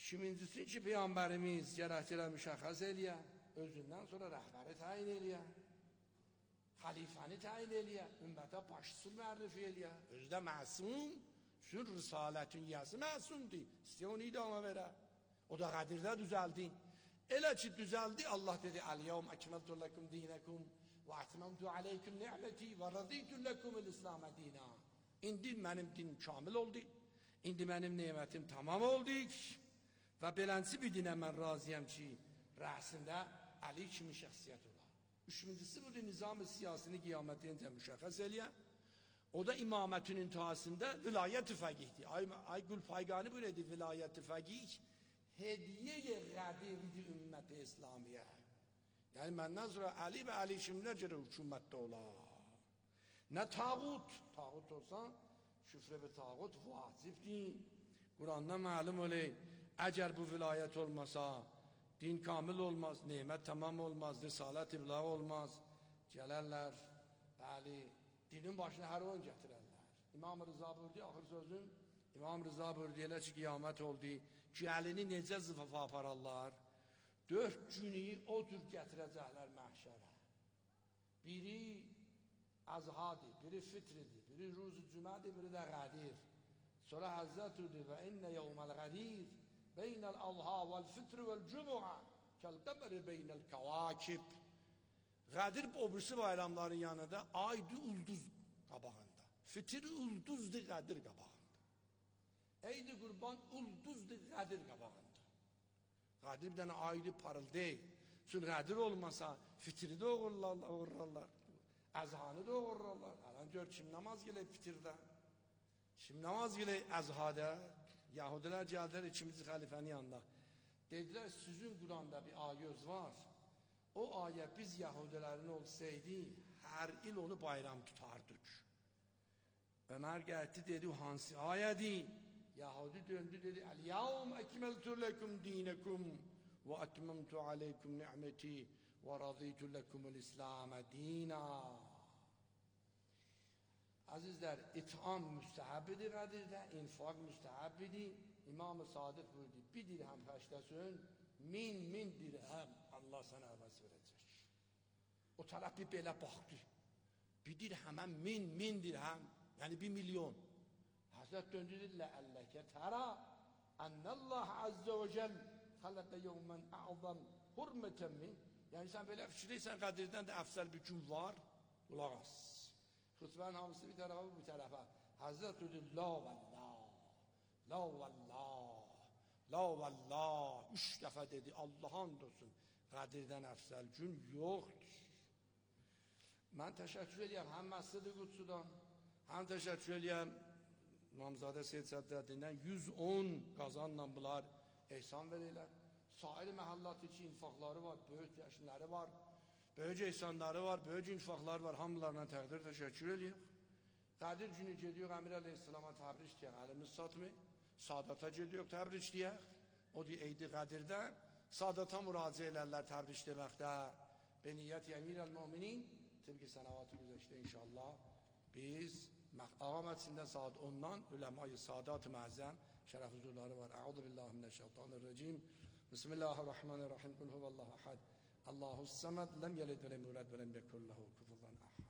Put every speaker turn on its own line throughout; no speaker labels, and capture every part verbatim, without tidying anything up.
İkincisi ki, Peygamberimiz gerekçeler müşəxəs eləyə, özündən sonra rəhbəri təyin eləyə, xalifəni təyin eləyə, ümmətə başçı mərrif eləyə, özü də məsum, çünki risalətin yəsi məsumdur, istəyə onu idama verə. O da Qədirdə düzəldi. Elə ki düzəldi, Allah dedi, Əl-yevm əkməltu ləkum dinəkum və ətməmtu aleykum ni'məti və rəziytu ləkumul İslamə dinə. İndi mənim din kamil oldu, indi mənim nemətim tamam oldu və belənsi bir dinə mən razıyam ki, rəsində Əli kimi şəxsiyyət olar. Üçüncüsü budur, nizam-ı siyasini qiyamətincə müşəxəs eləyə. O da imamətin intihasında vilayət-i fəqihdir. Ay, ay Gülpayqani bu nedir vilayət-i fəqih? Hediye Qədirdi ümmət-i İslamiyə. Yəni məndən sonra Əli və Əli kimlər görə hükümətdə olar? Nə tağut? Tağut olsan, şüfrə və tağut vacibdir. Quranda məlum olay, əgər bu vilayət olmasa, din kamil olmaz, nemət tamam olmaz, risalət ibla olmaz. Gələrlər, bəli, dinin başına hər oyun gətirərlər. İmam Rıza buyurdu, axır sözün, İmam Rıza buyurdu, elə ki, qiyamət oldu, ki, əlini necə zıfafa apararlar? Dörd günü o tür gətirəcəklər məhşərə. Biri azhadir, biri fitridir, biri ruzu cümədir, biri də qədir. Sonra Həzzət dedi, və innə yevməl qədir, beynəl alha vəl-fitri vəl-cümüə, kəl-qəbəri beynəl kəvakib. Qədir obrisi bayramların yanında aydı ulduz qabağında. Fitri ulduzdur qədir qabağında. Eydi qurban ulduzdur qədir qabağında. Qədir bir dənə aydı parıldı. Çünki qədir olmasa fitri də uğurlarlar, əzhanı da uğurlarlar. Alan gör kim namaz gələk fitirdə, kim namaz gələk əzhada. Yahudilər gəldilər ikimiz xəlifənin yanında. Dedilər, sizin Quranda bir ayəz var. O ayə biz Yahudilərin olsaydı, hər il onu bayram tutardık. Ömər gəldi, dedi, hansı ayədir? Yahudi döndü, dedi, Əl-yevm əkməltu ləkum dinəkum və ətməmtu aleykum ni'məti və rəzitu ləkumul İslamə dinə. Azizlər, itam müstəhəbbidir Qədirdə, infaq müstəhəbbidir. İmam-ı Sadiq buyurdu, bir dirhəm pəştəsün, min, min dirhəm Allah sənə əvəz verəcək. O tərəf bir belə baxdı. Bir dirhəmə min, min dirhəm, yəni bir milyon. Həzrət döndü, dedi, ləəlləkə tərə, ənəlləh əzzə və cəl, xələqə yevmən əzəm hurmətən min. Yəni sən belə fikirləysən, Qədirdən də əfsəl bir gün var, qulaq as. Xütbənin hamısı bir tərəfə, bir tərəfə. Həzrət dedi, la vəllah, la vəllah, la vəllah. Üç dəfə dedi, Allah'ın olsun, Qədirdən əfsəl gün yoxdur. Mən təşəkkür edirəm, həm Məscid-i Qudsudan, həm təşəkkür edirəm, İmamzadə Seyyid Səddədindən yüz on qazanla bunlar ehsan verirlər. Sair məhəllat içi infaqları var, böyük yaşınları var. Böyük ehsanları var, böyük infaqlar var, hamılarına təqdir təşəkkür edirik. Qədir günü gediyor, Əmir Əleyhisselama təbrik deyək, əlimiz satmı? Sadata gediyor, təbrik deyək. O deyək, eydi Qədirdə, Sadata müraciə elərlər təbrik deməkdə. Beniyyət Əmir Əl-Müminin, tıbqi sənəvatı güzəşdə inşallah, biz ağamətçində saat ondan üləma-i sadat-ı məzəm şərəf huzurları var. Əuzu billahi minəşşeytanirracim. Bismillahirrahmanirrahim. Qul huvallahu ahad. Allahus samad. Lem yelid ve lem yulad ve lem yekun lehu kufuwan ahad.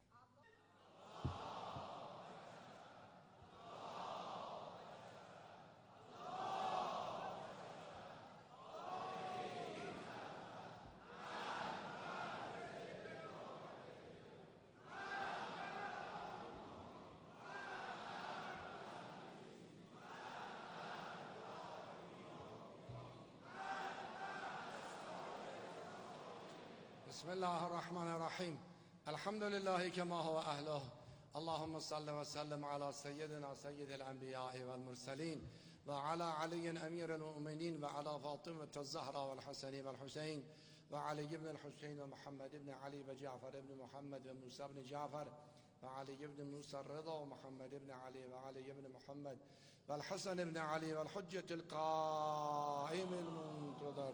Bismillahirrahmanirrahim. Elhamdülillahi kema huve ahluh. Allahümme salli ve sellem ala seyyidina seyyidil enbiyai vel murselin ve ala aliyin emiril mu'minin ve ala Fatıma Zahra vel Haseni vel Hüseyin ve Ali ibn Hüseyin ve Muhammed ibn Ali ve Cafer ibn Muhammed ve Musa ibn Cafer ve Ali ibn Musa Rıza ve Muhammed ibn Ali ve Ali ibn Muhammed ve Hasan ibn Ali ve Hüccetil Qaimil Muntazar.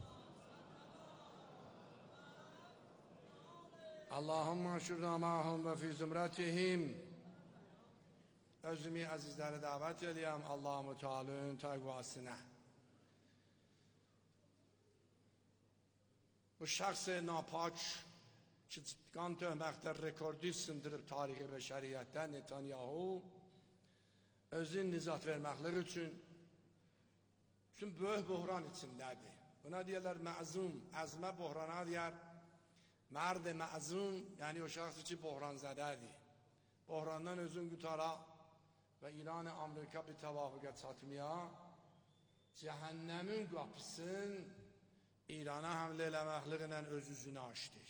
Allahümme aşurna ma'hum ve fi zümretihim. Özümü azizleri davet edeyim Allah-u Teala'nın təqvasına. bu şahs napaç ki qan töhmətlər rekordu sındırıb tarixi bəşəriyyətdən Netanyahu özün nizat verməkləri üçün üçün böyük buhran içindədir. Buna deyirlər məzum, əzmə buhrana deyər. Mərd məzum, yəni o şəxs ki buhran zədədir. Buhrandan özün qutara və İran-ı Amerika bir təvafüqə çatmaya cəhənnəmin qapısın İrana həmlə eləməklərlə öz üzünü açdır.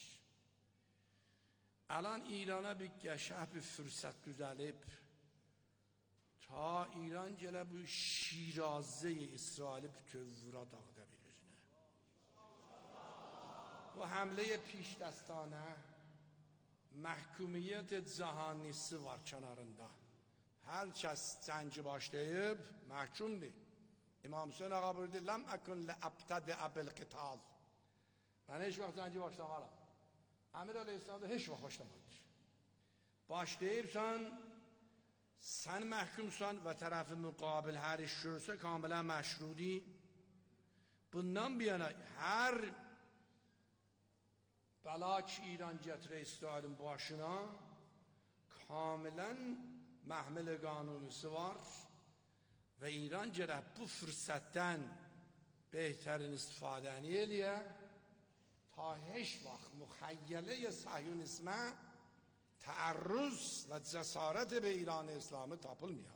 Alan İrana bir qəşəh bir fürsət düzəlib ta İran gələ bu Şirazə-i İsraili bütövvura dağda bilir. Bu həmlə-i pişdəstanə məhkumiyyət cahanisi var kənarında. Hər kəs cəngi başlayıb məhkumdur. İmam Hüseyin ağa buyurdu, ləm əkun ləəbtədə bil-qital. Mən heç vaxt cəngi başlamaram. Əmir Aleyhisselam da heç vaxt başlamadır. Başlayıbsan, sən məhkumsan və tərəfi müqabil hər iş görürsə kamilən məşrudi. Bundan bir yana hər bəla ki İran gətirə İsrailin başına kamilən məhmil qanunisi var və İran gərək bu fürsətdən behterin istifadəni eləyə ta heç vaxt müxəyyələ-i Sahyonizmə təərrüz və cəsarət be İran İslamı tapılmıyor.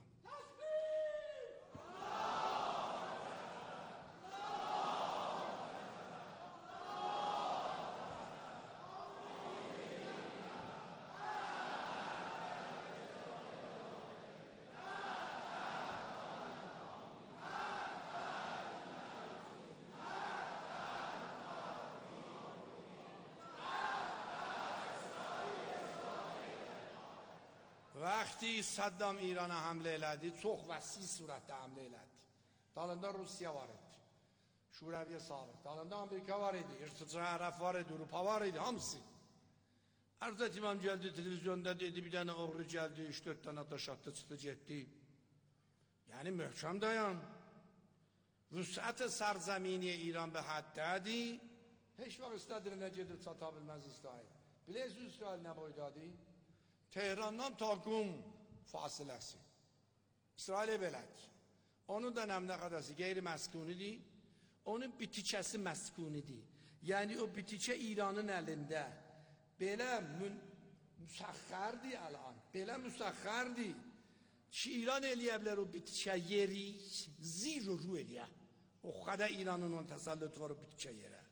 Vəqti Saddam İrana həmlə elədi, çox vəsi surətdə həmlə elədi. Dalında Rusiya var idi, Şurəviyə Sabiq, dalında Amerika var idi, İrtica Ərəf var idi, Avropa var idi, hamısı. Ərzət İmam gəldi, televizyonda dedi, bir dənə oğru gəldi, üç dörd dənə daş atdı, çıxdı, getdi. Yəni, möhkəm dayan. Vüsət-i sərzəmini İran bə həddədir, heç vaxt istədirinə gedir, çata bilməz İsrail. Bilirsiniz İsrail nə boydadır? Tehrandan ta Qum fasiləsi. İsrail belədir. Onun da nəmlə qədəsi qeyri-məskunidir. Onun bitikəsi məskunidir. Yəni o bitikə İranın əlində. Belə müsəxxərdir əlan. Belə müsəxxərdir ki, İran eləyə bilər o bitikə yeri zir و رو eləyə. O qədər İranın onun təsəllütü var o bitikə yerə.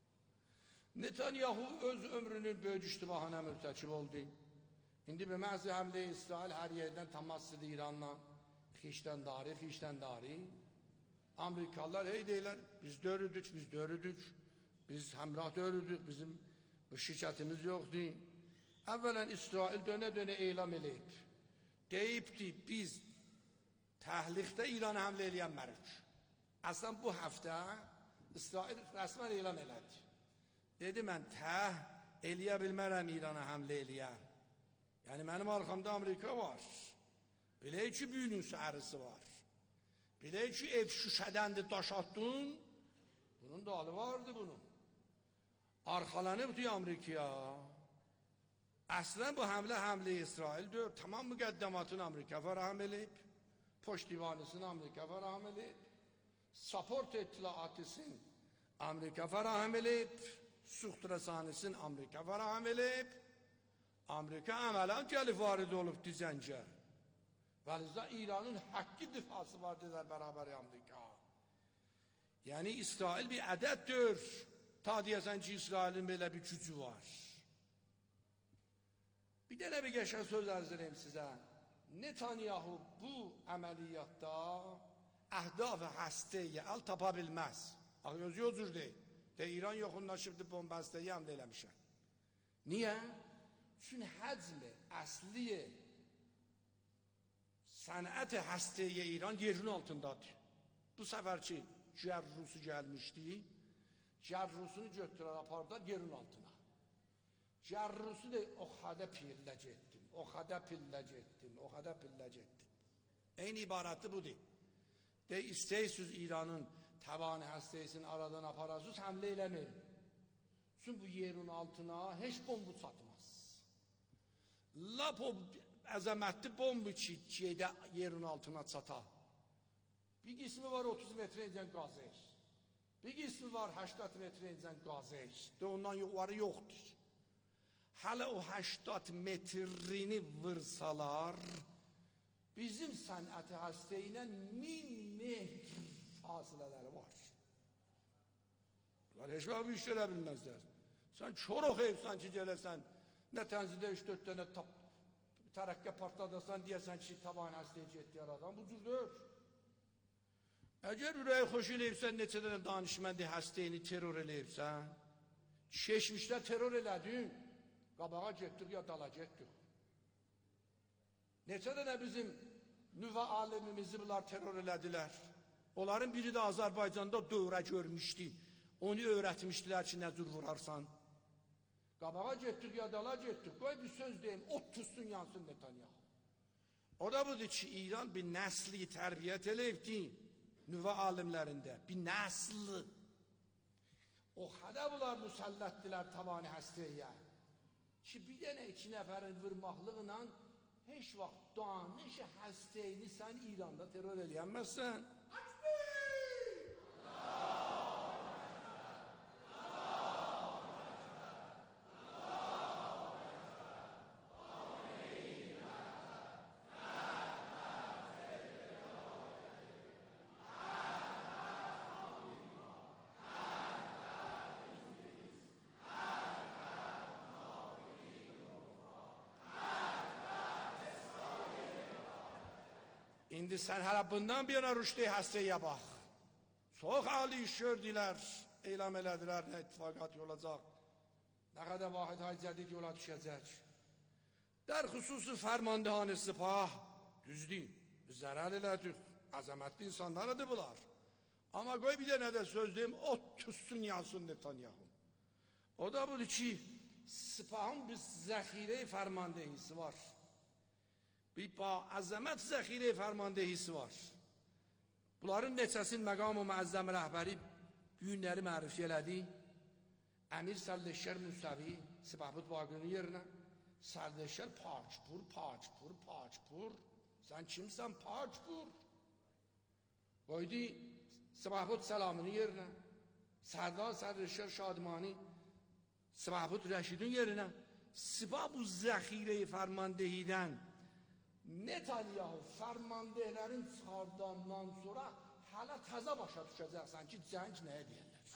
Netanyahu öz ömrünün böyük iştibahına mürtəkib oldu. İndi به محض حمله İsrail hər yerdən təmaslı İranla xişləndari, xişləndari. Amerikalılar hey deyirlər, biz dörüdük, biz dörüdük, biz həmrah dörüdük, bizim bu şirkətimiz yoxdur. Əvvələn İsrail dönə-dönə elam eləyib. Deyibdi, biz təhliqdə İran'a həmlə eləyənmərik. Əslən bu həftə İsrail rəsmən elam elədi. Dedi, mən təh eləyə bilmərəm İran'a həmlə eləyən. Yəni mənim arxamda Amerika var. Bilək ki, büyünün səhərisi var. Bilək ki, ev şüşədəndir, daş attın. Bunun da halı vardı bunun. Arxalanıbdır Amerikaya. Əslən bu həmlə həmlə İsraildir. Tamam müqəddəmatın Amerika fərahəm eləyib. Poşt divanısını Amerika fərahəm eləyib. Support ettilaatısın Amerika fərahəm eləyib. Suxt rəsanisini Amerika fərahəm eləyib. Amerika əmələn gəlib varid olub dizəncə. Vəlizdə İranın haqqı difası var dedər bərabər Amerika. Yəni İsrail bir ədəddir. Ta deyəsən ki, İsrailin belə bir gücü var. Bir dənə bir qəşəng söz ərz edeyim sizə. Netanyahu bu əməliyyatda əhdaf-ı həstəyə əl tapa bilməz. Axı özü özür deyil. De İran yoxunlaşıbdır, bombastəyi həmlə eləmişəm. Niyə? Çünki həcmi, əsliyə, sənət-i həstəyə İran yerin altındadır. Bu səfər ki, Cərrusu gəlmişdi, Cərrusunu götürər apardar yerin altına. Cərrusu da o xədə pillə getdim, o xədə pillə getdim, o xədə pillə getdim. Eyni ibarəti budur. De, istəyirsiniz İranın təvanı həstəyisini aradan aparasınız, həmlə eləməyin. Çünkü bu yerin altına hiç bombu çatmaz. Lap o əzəmətli bombu ki, şeydə yerin altına çata. Bir qismi var otuz metre incən qazır. Bir qismi var هشتاد metre incən qazır. De ondan yukarı yoktur. Hələ o هشتاد metrini vırsalar, bizim sənəti hastə ilə min metr fasilələri var. Bunlar heç vaxt bir iş elə bilməzlər. Sən çoruq evsən ki, gələsən, nə tənzidə üç dörd dənə tərəqqə partladasan, deyəsən ki, taban hastaya getdi yaradan, bu cür deyil. Əgər ürəyi xoş eləyibsən, neçə dənə danışməndi hastayını terror eləyibsən, keçmişdə terror elədin, qabağa getdik ya dala getdik. Neçə dənə bizim nüvə alimimizi bunlar terror elədilər. Onların biri də Azərbaycanda dövrə görmüşdü. Onu öğretmişdilər ki, nə cür vurarsan. Qabağa getdik ya dala getdik. Qoy bir söz deyim, ot tutsun yansın Netanyahu. O da budur ki, İran bir nəsli tərbiyyət eləyibdi. Nüvə alimlərində bir nəsli. O xədə bunlar müsəllətdilər tavanı həstəyə. Ki bir dənə iki nəfərin vurmaqlığına heç vaxt danış həstəyini sən İranda terror eləyənməzsən. İndi sən hələ bundan bir yana rüştəyi həstəyə bax. Çox ali iş gördülər, eylem elədilər, nə ittifaqat olacaq, nə qədər vahid haycədik yola düşəcək. Dər xüsusi fərmandehan-ı Sipah, düzdür, biz zərər elədik, əzəmətli insanlarıdır bunlar. Amma qoy bir dənə də söz deyim, o tutsun yansın Netanyahu. O da budur ki, Sipahın bir zəxirə-i fərmandehisi var. Bir ba əzəmət zəxirə fərmandehisi var. Bunların neçəsin məqam-ı müəzzəm rəhbəri günləri mərifə elədi. Əmir Sərleşər Musavi Sipahbud Bagının yerinə. Sərleşər Paçpur, Paçpur, Paçpur. Sən kimsən Paçpur? Qoydu Sipahbud Səlamının yerinə. Sərdar Sərleşər Şadmani Sipahbud Rəşidin yerinə. Sipah bu zəxirə fərmandehidən Netanyahu fərmandehlərin çıxardığından sonra hələ təzə başa düşəcəksən ki, cəng nəyə deyirlər?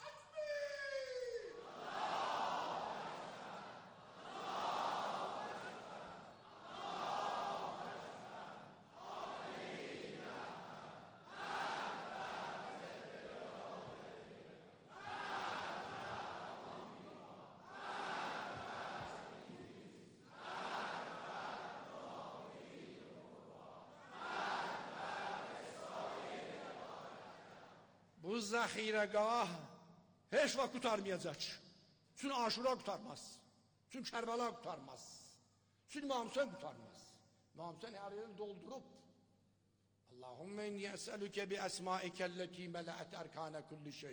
Bu zəxirəgah heç vaxt qutarmayacaq. Çünki Aşura qutarmaz. Çünki Kərbəla qutarmaz. Çünki İmam Hüseyn qutarmaz. İmam Hüseyn hər yeri doldurub. Allahümme inni əsəlükə bi əsmaikəlləki mələət ərkanə kulli şey.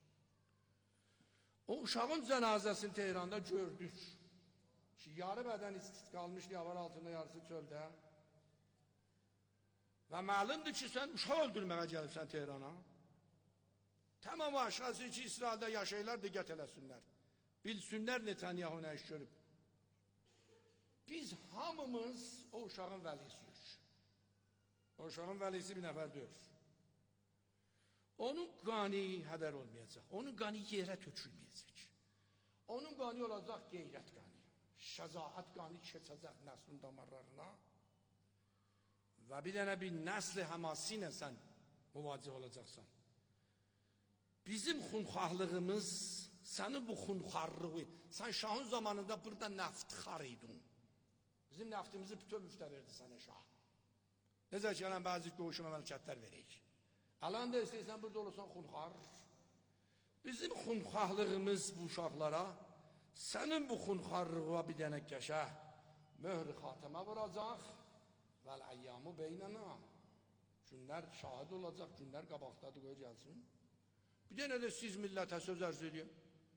O uşağın cənazəsini Tehranda gördük. Ki, yarı bədən istit qalmış, yavar altında yarısı çöldə. Və məlumdur ki, sən uşaq öldürməyə gəlibsən Tehrana. Tamam aşağısı ki, İsrail'de yaşayırlar, diqqət eləsinlər. Bilsinlər Netanyahu nə iş görüb. Biz hamımız o uşağın vəlisiyik. O uşağın vəlisi bir nəfər deyil. Onun qani hədər olmayacaq. Onun qani yerə tökülməyəcək. Onun qani olacaq qeyrət qani. Şəzaət qani keçəcək nəslin damarlarına. Və bir dənə bir nəsl həmasi ilə sən müvacih olacaqsan. Bizim xunxarlığımız, sənin bu xunxarlığı, sən şahın zamanında burada nəftxar idin. Bizim nəftimizi bütün müftə verdi sənə şah. Necə ki, gələn bəzi qoğuşuma məlkətlər verək. Alan da istəyirsən, burada olursan xunxar. Bizim xunxarlığımız bu uşaqlara, sənin bu xunxarlığa bir dənə qəşə, möhr-i xatəmə vuracaq, vəl-əyyamı beynənə. Günlər şahid olacaq, günlər qabaqdadır, qoy gəlsin. Bir dənə də siz millətə söz ərz edin.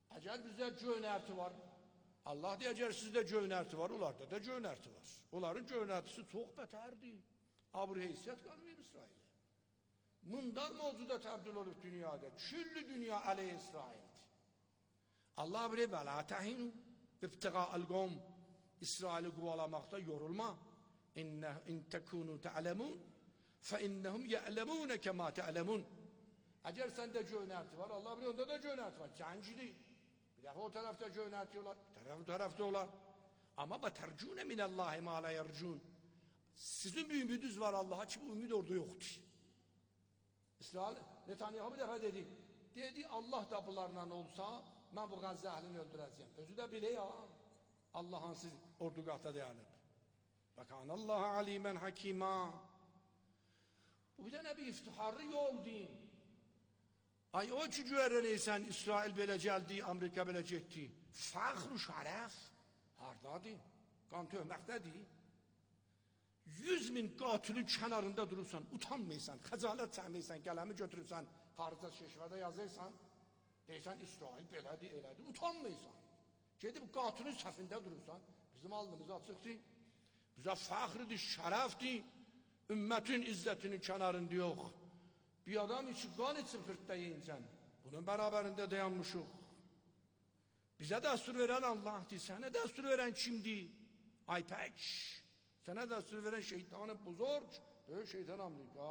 Əgər bizdə göynərti var, Allah deyəcək sizdə göynərti var, onlarda da göynərti var. Onların göynərtisi çox bətərdir. Abur heysiyyət qalmayır İsrail'e. Bundan mevzuda təbdil olub dünyada. Küllü dünya aleyh İsrail'dir. Allah bire və la təhinu ibtiqa'al qom. İsrail'i quvalamakta yorulma. İn tekunu te'alemun fe innehum ye'lemune kema te'alemun. Eğer sende göynərti var, Allah bire onda da göynərti var. Gəncidir. Bir dəfə o tarafta göynərti olar, bir tarafta, tarafta olar. Ama betercune minallahi ma la yercun. Sizin bir ümidiniz var Allah'a ki bu ümid orada yoktur. İsrail, Netanyahu bir defa dedi. Dedi Allah da bunlarla olsa ben bu Gazze əhlini öldüreceğim. Özü de bile ya. Allah'ın siz orduqata dayanıb. Bakan Allah alimen hakima. Bu bir dənə bir iftiharlı yol deyin. Ay o ki görənəysən İsrail belə gəldi, Amerika belə getdi. Fəxr u şərəf hardadır? Qan töhməkdədir. Yüz min qatilin kənarında durursan, utanmaysan, xəcalət çəkməysən, qələmi götürürsən, xaricə şeşvədə yazırsan, deyirsən İsrail belədir, elədir, utanmaysan. Gedib qatilin səfində durursan, bizim alnımız açıqdır, bizə fəxridir, şərəfdir, ümmətin izzətinin kənarında yox. Bir adam için qan için fırtda yiyinsən, bunun bərabərində dayanmışıq. Bizə dəstur verən Allah'dır, sənə dəstur verən kimdir? Aypək. Sənə dəstur verən şeytanı buzorc, böyük şeytan Amerika.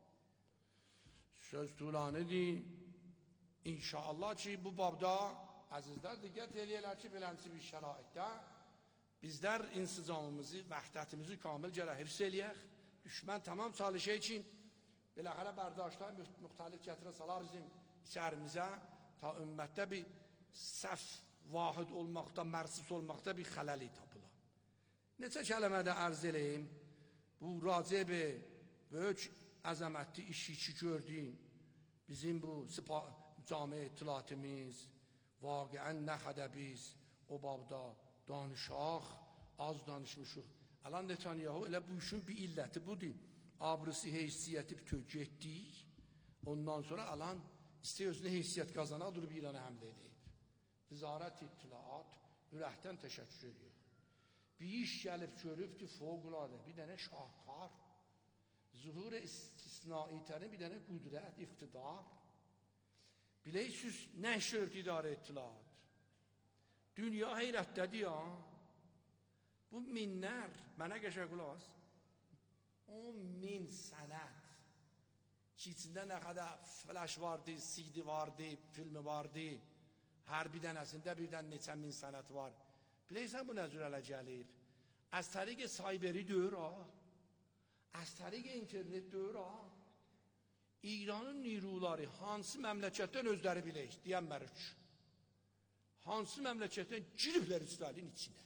Söz tulanıdır. İnşallah ki bu babda əzizlər diqqət eləyələr ki, bilənsi bir şəraitdə bizlər insicamımızı, vəhdətimizi kamil gərək hifz eləyək. Düşmən tamam çalışı için biləxərə bərdاشlar müxtəlif gətirə salar bizim içərimizə ta ümmətdə bir səf vahid olmaqda, mərsus olmaqda bir xələli tapılar. Neçə kələmədə ərz eləyim, bu racib böyük əzəmətli işi ki gördüyün bizim bu cami itilatimiz, vaqiən nə qədər biz o babda danışaq, az danışmışıq. Alan Netanyahu elə bu işin bir illəti budur. Abrısı heysiyyəti bütöv getdik. Ondan sonra alan istəyə özünə heysiyyət qazana durub İran'a həmlə edib. Vizarət İttilaat ürəkdən təşəkkür ediyor. Bir iş gəlib görübdür fövqəladə, bir dənə şahkar, zuhur istisnaitərin bir dənə qüdrət, iqtidar. Biləysiniz nə şört idarə İttilaat. Dünya heyrətdədir ya. Bu minlər, mənə qəşə qulaq as. on min sənət ki içində nə qədər flash vardı, C D vardı, filmi vardı, hər bir dənəsində birdən neçə min sənət var. Biləysən bu nə cür ələ gəlib? Az təriq sayberi döyür ha, az təriq internet döyür ha. İranın niruları hansı məmləkətdən özləri bilək, deyən mərük. Hansı məmləkətdən giriblər İsrailin içinə.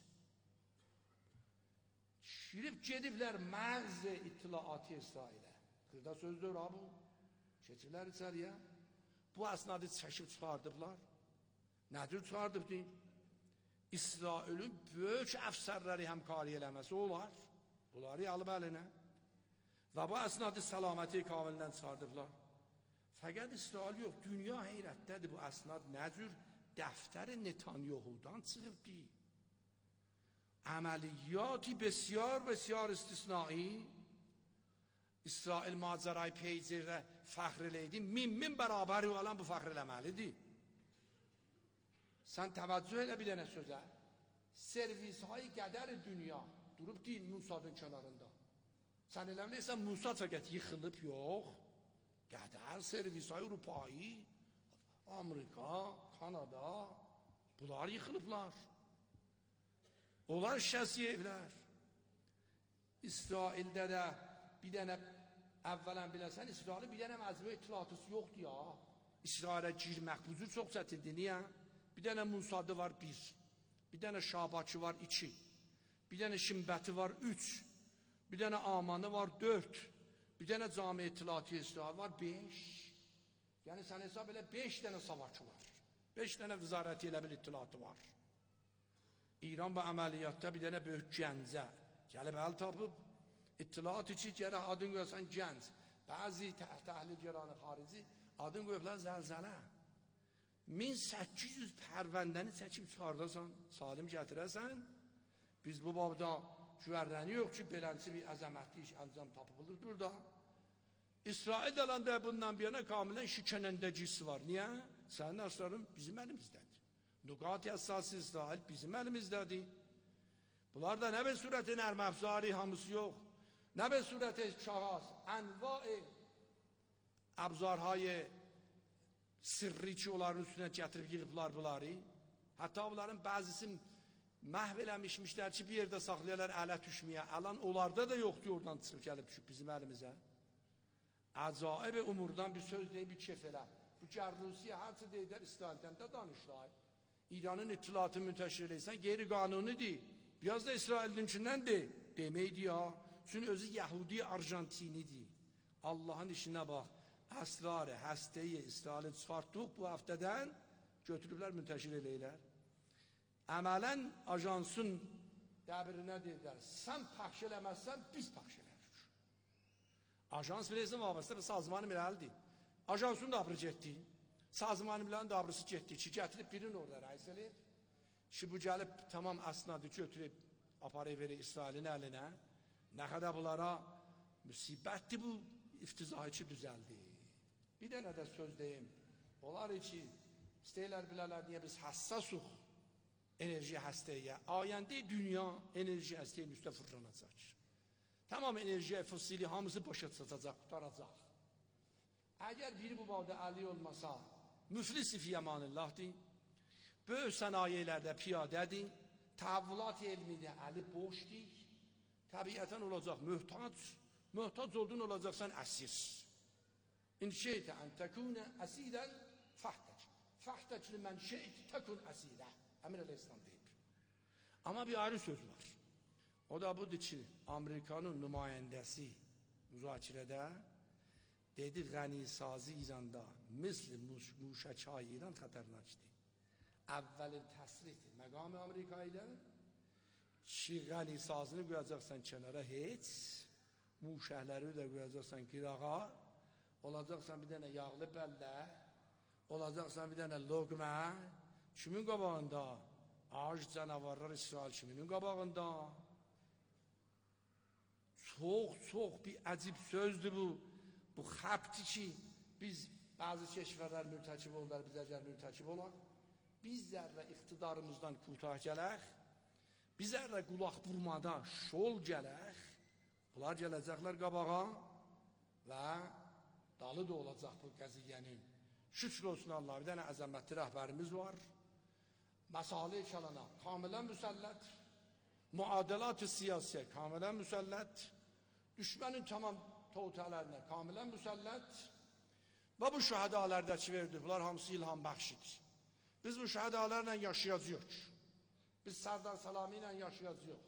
Girib gediblər mərz İttilaatı İsrailə. Xırda sözdür ha bu. Keçirlər içəriyə. Bu əsnadı çəkib çıxardıblar. Nədir çıxardıbdı? İsrailin böyük əfsərləri həmkari eləməsi olar. Bunları alıb əlinə. Və bu əsnadı səlaməti kamilindən çıxardıblar. Fəqət İsrail yox, dünya heyrətdədir bu əsnad nəcür dəftər Netanyahu'dan çıxıbdı. Əməliyyatı bəsiyar bəsiyar istisnai İsrail macəray peycirə fəxr eləydi. Min min bərabəri olan bu fəxr eləməlidir. Sən təvəccüh elə bir dənə sözə. Servishay qədər dünya durub deyin Musadın kənarında. Sən eləməyəsən Musa fəqət yıxılıb yox. Qədər servishay Avropayı, Amerika, Kanada bunlar yıxılıblar. Onlar şəsiyevlər. İsraildə də bir dənə əvvələn biləsən, İsrailin bir dənə məzmə itilatısı yoxdur ya. İsrailə girmək buzu çox çətindir. Niyə? Bir dənə Musadı var bir. Bir dənə Şabakı var iki. Bir dənə Şimbəti var üç. Bir dənə Amanı var dörd. Bir dənə cami itilatı İsrail var beş. Yəni sən hesab elə beş dənə savakı var. Beş dənə vizarəti elə bir itilatı var. İran bu əməliyyatda bir dənə böyük gəncə gəlib əl tapıb İttilaat içi gərək adın qoysan gənc. Bəzi təhlilgəranı xarici adın qoyublar zəlzələ. min səkkiz yüz pərvəndəni çəkib çıxardasan, salim gətirəsən. Biz bu babda güvərrəni yox ki, beləncə bir əzəmətli iş əncam tapılır burada. İsrail alanda bundan bir yana kamilən şikənəndəcisi var. Niyə? Sənin əsrarın bizim əlimizdədir. Nuqat-i əsası İsrail bizim əlimizdədir. Bunlar da nə bir surəti nərməfzari hamısı yox. Nə bir surəti kağız, ənva-i əbzarhay sirri ki, onların üstünə gətirib yığıblar bunları. Hətta onların bəzisi məhv eləmişmişlər ki, bir yerdə saxlayarlar ələ düşməyə. Əlan onlarda da yoxdur, oradan çıxıb gəlib düşüb bizim əlimizə. Əcaib umurdan bir söz deyib, bir kef elə. Bu gərrusiyə hər şey deyilər, İsraildən də danışlar. İranın ittilatı müntəşir edilsən, qeyri-qanunidir. Biraz da İsrail'dinkindən de, demeydi ya. Çünkü özü Yahudi Arjantinidir. Allah'ın işine bak. Əsrarı, həstəyi İsrail'i çıxartdıq bu həftədən, götürüblər, müntəşir eləyirlər. Əmələn ajansın dəbirinə deyirlər, sən pəxş eləməzsən, biz pəxş eləyirik. Ajans bilirsin vabastı, sazmanı mirəlidir. Ajansın dabrı getdi, sazmanı mirəlin dabrısı getdi ki, gətirib birin orada rəis eləyir. Ki bu gəlib tamam əsnadı götürüb aparı verir İsrail'in əlinə. Nə qədər bunlara müsibətdir bu iftizahı ki düzəldi. Bir dənə də söz deyim. Onlar ki istəyirlər bilərlər niyə biz hassasuq enerji həstəyə. Ayəndə dünya enerji həstəyin üstə fırlanacaq. Tamam enerji fosili hamısı başa çatacaq, qutaracaq. Əgər biri bu bağda əli olmasa müflis-i fiyəmanillahdır. Böyük sənayelərdə piyadədir, təhvülat elmində əli boşdur, təbiətən olacaq möhtac, möhtac olduğun olacaqsan əsir. İn şeytə ən təkünəəsidən fəhtək, fəhtək li mən şeyt təkünəsilə, Əmir Əl-İslam deyib. Amma bir ayrı söz var, o da budur ki, Amerikanın nümayəndəsi müzakirədə dedi, qənisazı İranda, misli muşəkay İran xətərnaçdır. Əvvəlin təsrihdir məqam-ı Amerika ilə ki, qənisazını qoyacaqsan kənara heç, muşəhləri də qoyacaqsan qırağa, olacaqsan bir dənə yağlı bəllə, olacaqsan bir dənə loqmə, kimin qabağında? Ağac canavarlar İsrail kiminin qabağında? Çox, çox bir əcib sözdür bu. Bu xəbti ki, biz bəzi keşvərlər mürtəkib olurlar, biz əgər mürtəkib olaq, biz zərrə iqtidarımızdan kurtaq gələk, biz zərrə qulaq vurmada şol gələk, bunlar gələcəklər qabağa və dalı da olacaq bu qəziyyənin. Şükür olsun Allah, bir dənə əzəmətli rəhbərimiz var, məsale-i kəlana kamilən müsəllət, muadelat-ı siyasiyə kamilən müsəllət, düşmənin tamam totallərinə kamilən müsəllət və bu şəhədalərdəki verdi, bunlar hamısı ilham bəxşidir. Biz bu şəhədalərlə yaşayacağıq. Biz Sərdar Salami ilə yaşayacağıq.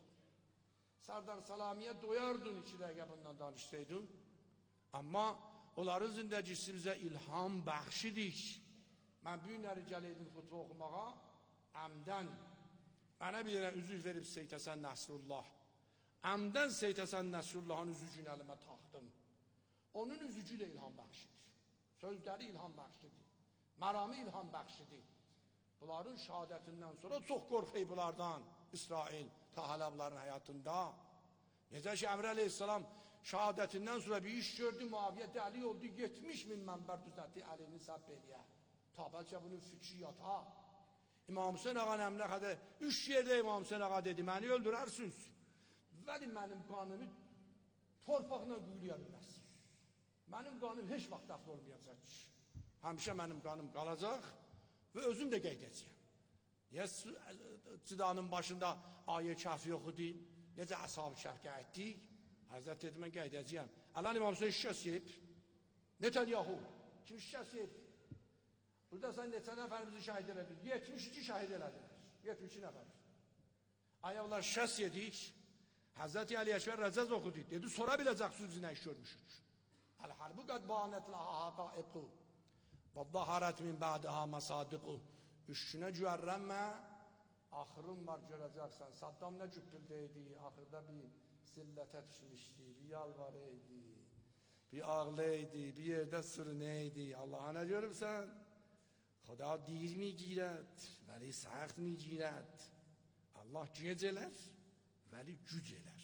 Sərdar Salamiyə doyardın iki dəqiqə bundan danışsaydın. Amma onların zindəcisi bizə ilham bəxşidir. Mən bu günləri gələydim xutbə oxumağa, əmdən, mənə bir yerə üzük verib Seyyid Həsən Nəsrullah. Əmdən Seyyid Həsən Nəsrullahın üzükünü əlimə taxdım. Onun üzükü də ilham bəxşidir. Sözləri ilham bəxşidir. Məramı ilham bəxşidir. Bunların şəhadətindən sonra çox qorxuyor bunlardan İsrail, tahaləblərin həyatında. Necə ki, Əmr Əleyhisselam şəhadətindən sonra bir iş gördü, Muaviyə dəli oldu, yetmiş min mənbər düzəltdi əlini səbb eləyə. Ta bəlkə bunun fikri yata. İmam Hüseyin ağa əmrə qədər, üç yerdə İmam Hüseyin ağa dedi, məni öldürərsiniz. Vəli mənim qanımı torpaqla quyuya bilməzsiniz. Mənim qanım heç vaxt dəfn olmayacaq. Həmişə mənim qanım qalacaq və özüm də qeyd edəcəyəm. Ya cidanın başında ayə kəfi yoxudu, necə əshab-ı şərh etdik, Həzrət dedi, mən qeyd edəcəyəm. Ələn İmam Hüseyin şişəs yeyib, Netanyahu, kim şişəs yeyib? Burada sən neçə nəfərimizi şəhid elədik? yetmiş iki şəhid elədilər, yetmiş iki nəfər. Ayaqlar şişəs yedik, Həzrət Əli Əkbər Rəcəz oxudu, dedi, sonra biləcəksiniz nə iş görmüşük. Əl-hərbu qəd banət ləhə haqaiqu və zahərət min bədiha məsadiqu. Üstünə güvərrənmə, axırın var görəcəksən. Saddam nə cübbüldəydi, axırda bir zillətə düşmüşdü, bir yalvarıydı, bir ağlaydı, bir yerdə sürünəydi. Allah'a nə görürsən? خدا دیر میگیرد ولی سخت میگیرد. الله geceler ولی cüceler.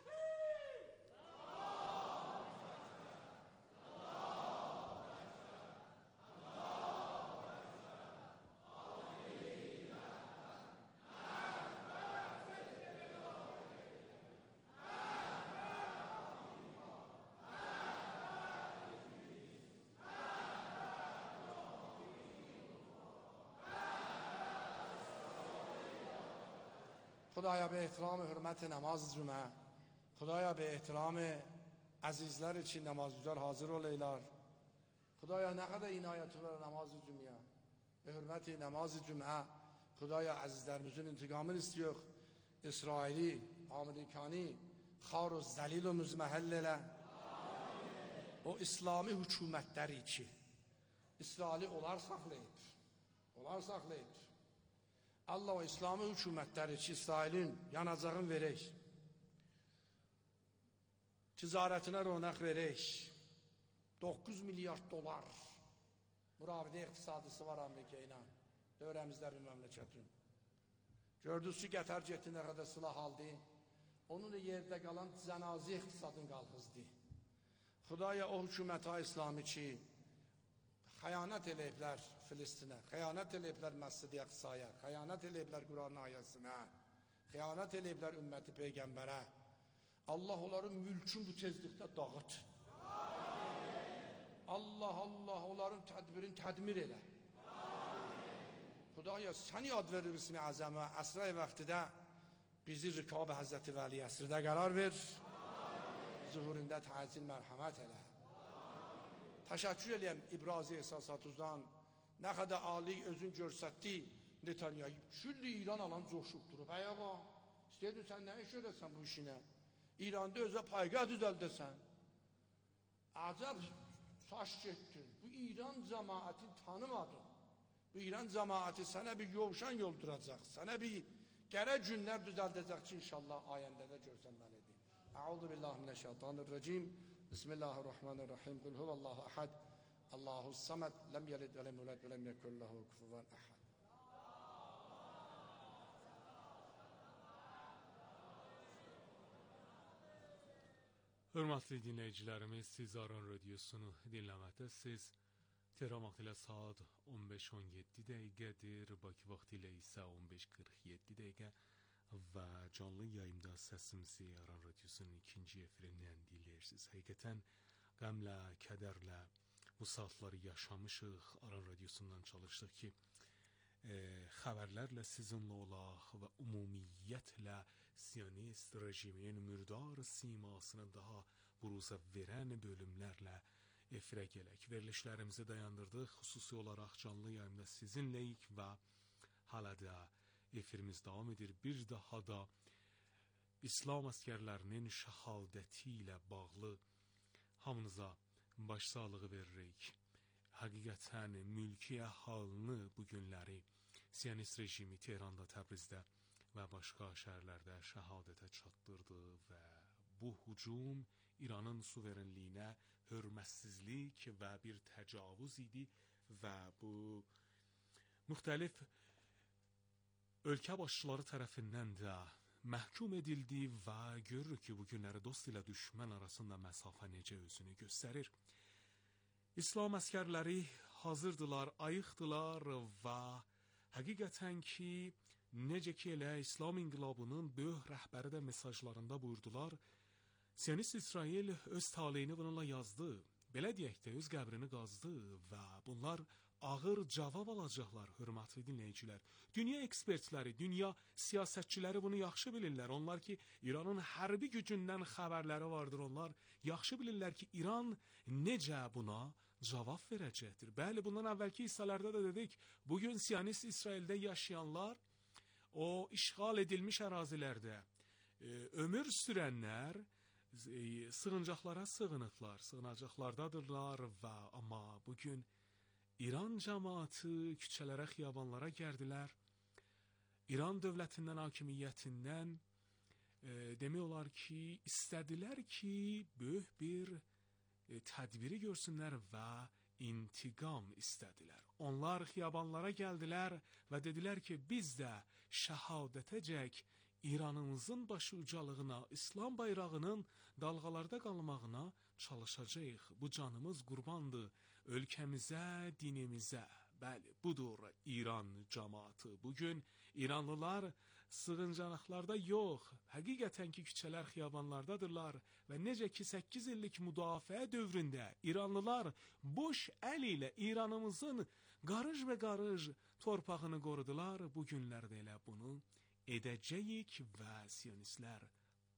خدایا به احترام حرمت نماز جمعه، خدایا به احترام عزیزler için namazgüzar hazır olaylar. خدایا نقد عنایت ver namaz cümle. Ve hürmeti namaz cümle. خدایا عزیزlerimizin intikamını istiyor. İsraili, Amerikani, xar و zəlil و müzməhəll elə. O İslami hükümetler için. İsraili onlar saxlayıb. Onlar saxlayıb. Allah o İslami hükümetler için İsrail'in yanacağını verək. Ticaretine ronak verək. dokuz milyar dolar müravidə iqtisadisi var Amerika ilə. Dövrəmizdə bir məmləkətin. Gördünüz ki, Qətər getdi nə qədər silah aldı. Onun yerdə qalan cənazi iqtisadın qalxızdı. Xudaya o hükümətə İslami ki, xəyanət eləyiblər Filistinə, xəyanət eləyiblər Məscid-i Əqsaya, xəyanət eləyiblər Quran ayəsinə, xəyanət eləyiblər ümməti Peyğəmbərə. Allah onların mülkün bu tezlikdə dağıt. Allah Allah onların tədbirin tədmir elə. Xudaya sən yad verir ismi əzəmə, əsrə vaxtidə bizi rikab Həzrəti Vəli əsrdə qərar ver, zuhurunda təcil mərhəmət elə. Təşəkkür eləyəm ibrazı ehsasatınızdan. Nə qədər ali özün görsətdi Netanyahu. Külli İran alan coşub durub. Ay ağa, istəydin sən nə iş görəsən bu işinə? İranda özə payqa düzəldəsən. Acab saç getdin. Bu İran cəmaəti tanımadın. Bu İran cəmaəti sənə bir yovşan yolduracaq. Sənə bir gərək günlər düzəldəcək ki, inşallah ayəndə də görsənməlidir. Əuzu billahi mineşşeytanirracim. Bismillahirrahmanirrahim. Kul huvallahu ahad. Allahus samad. Lem yelid ve lem yulad ve lem yekun lehu kufuven ahad.
Hörmətli dinləyicilərimiz, siz Aran Radiosunu dinləməkdəsiniz. Tehran vaxtı ilə saat on beş on yeddi dəqiqədir, Bakı vaxtı ilə isə on beş qırx yeddi dəqiqə və canlı yayımda səsimizi Aran Radiosunun ikinci efirindən dinləyirsiniz. Həqiqətən qəmlə, kədərlə bu saatları yaşamışıq. Aran Radiosundan çalışdıq ki, e, xəbərlərlə sizinlə olaq və ümumiyyətlə Siyonist rejimin mürdar simasını daha buruza verən bölümlərlə efirə gələk. Verilişlərimizi dayandırdıq. Xüsusi olaraq canlı yayımda sizinləyik və hələ də efirimiz davam edir. Bir daha da İslam əskərlərinin şəhadəti ilə bağlı hamınıza başsağlığı veririk. Həqiqətən mülki əhalını bu günləri Siyonist rejimi Tehranda, Təbrizdə və başqa şəhərlərdə şəhadətə çatdırdı və bu hücum İranın suverenliyinə hörmətsizlik və bir təcavüz idi və bu müxtəlif ölkə başçıları tərəfindən də məhkum edildi və görürük ki, bu günləri dost ilə düşmən arasında məsafə necə özünü göstərir. İslam əskərləri hazırdılar, ayıqdılar və həqiqətən ki, necə ki elə İslam inqilabının böyük rəhbəri də mesajlarında buyurdular, Siyonist İsrail öz taleyini bununla yazdı, belə deyək də öz qəbrini qazdı və bunlar ağır cavab alacaqlar, hörmətli dinləyicilər. Dünya ekspertləri, dünya siyasətçiləri bunu yaxşı bilirlər. Onlar ki, İranın hərbi gücündən xəbərləri vardır. Onlar yaxşı bilirlər ki, İran necə buna cavab verəcəkdir. Bəli, bundan əvvəlki hissələrdə də dedik, bugün Siyonist İsraildə yaşayanlar, o işğal edilmiş ərazilərdə e, ömür sürənlər e, sığıncaqlara sığınıqlar, sığınacaqlardadırlar və amma bugün İran cəmaatı küçələrə, xiyabanlara gərdilər. İran dövlətindən, hakimiyyətindən e, demək olar ki, istədilər ki, böyük bir e, tədbiri görsünlər və intiqam istədilər. Onlar xiyabanlara gəldilər və dedilər ki, biz də şəhadətəcək İranımızın başı ucalığına, İslam bayrağının dalğalarda qalmağına çalışacağıq. Bu canımız qurbandır ölkəmizə, dinimizə. Bəli, budur İran cəmaatı. Bugün İranlılar sığıncanaqlarda yox, həqiqətən ki, küçələr xiyabanlardadırlar və necə ki, səkkiz illik müdafiə dövründə İranlılar boş əl ilə İranımızın qarış və qarış torpağını qorudular, bu günlərdə elə bunu edəcəyik və siyonistlər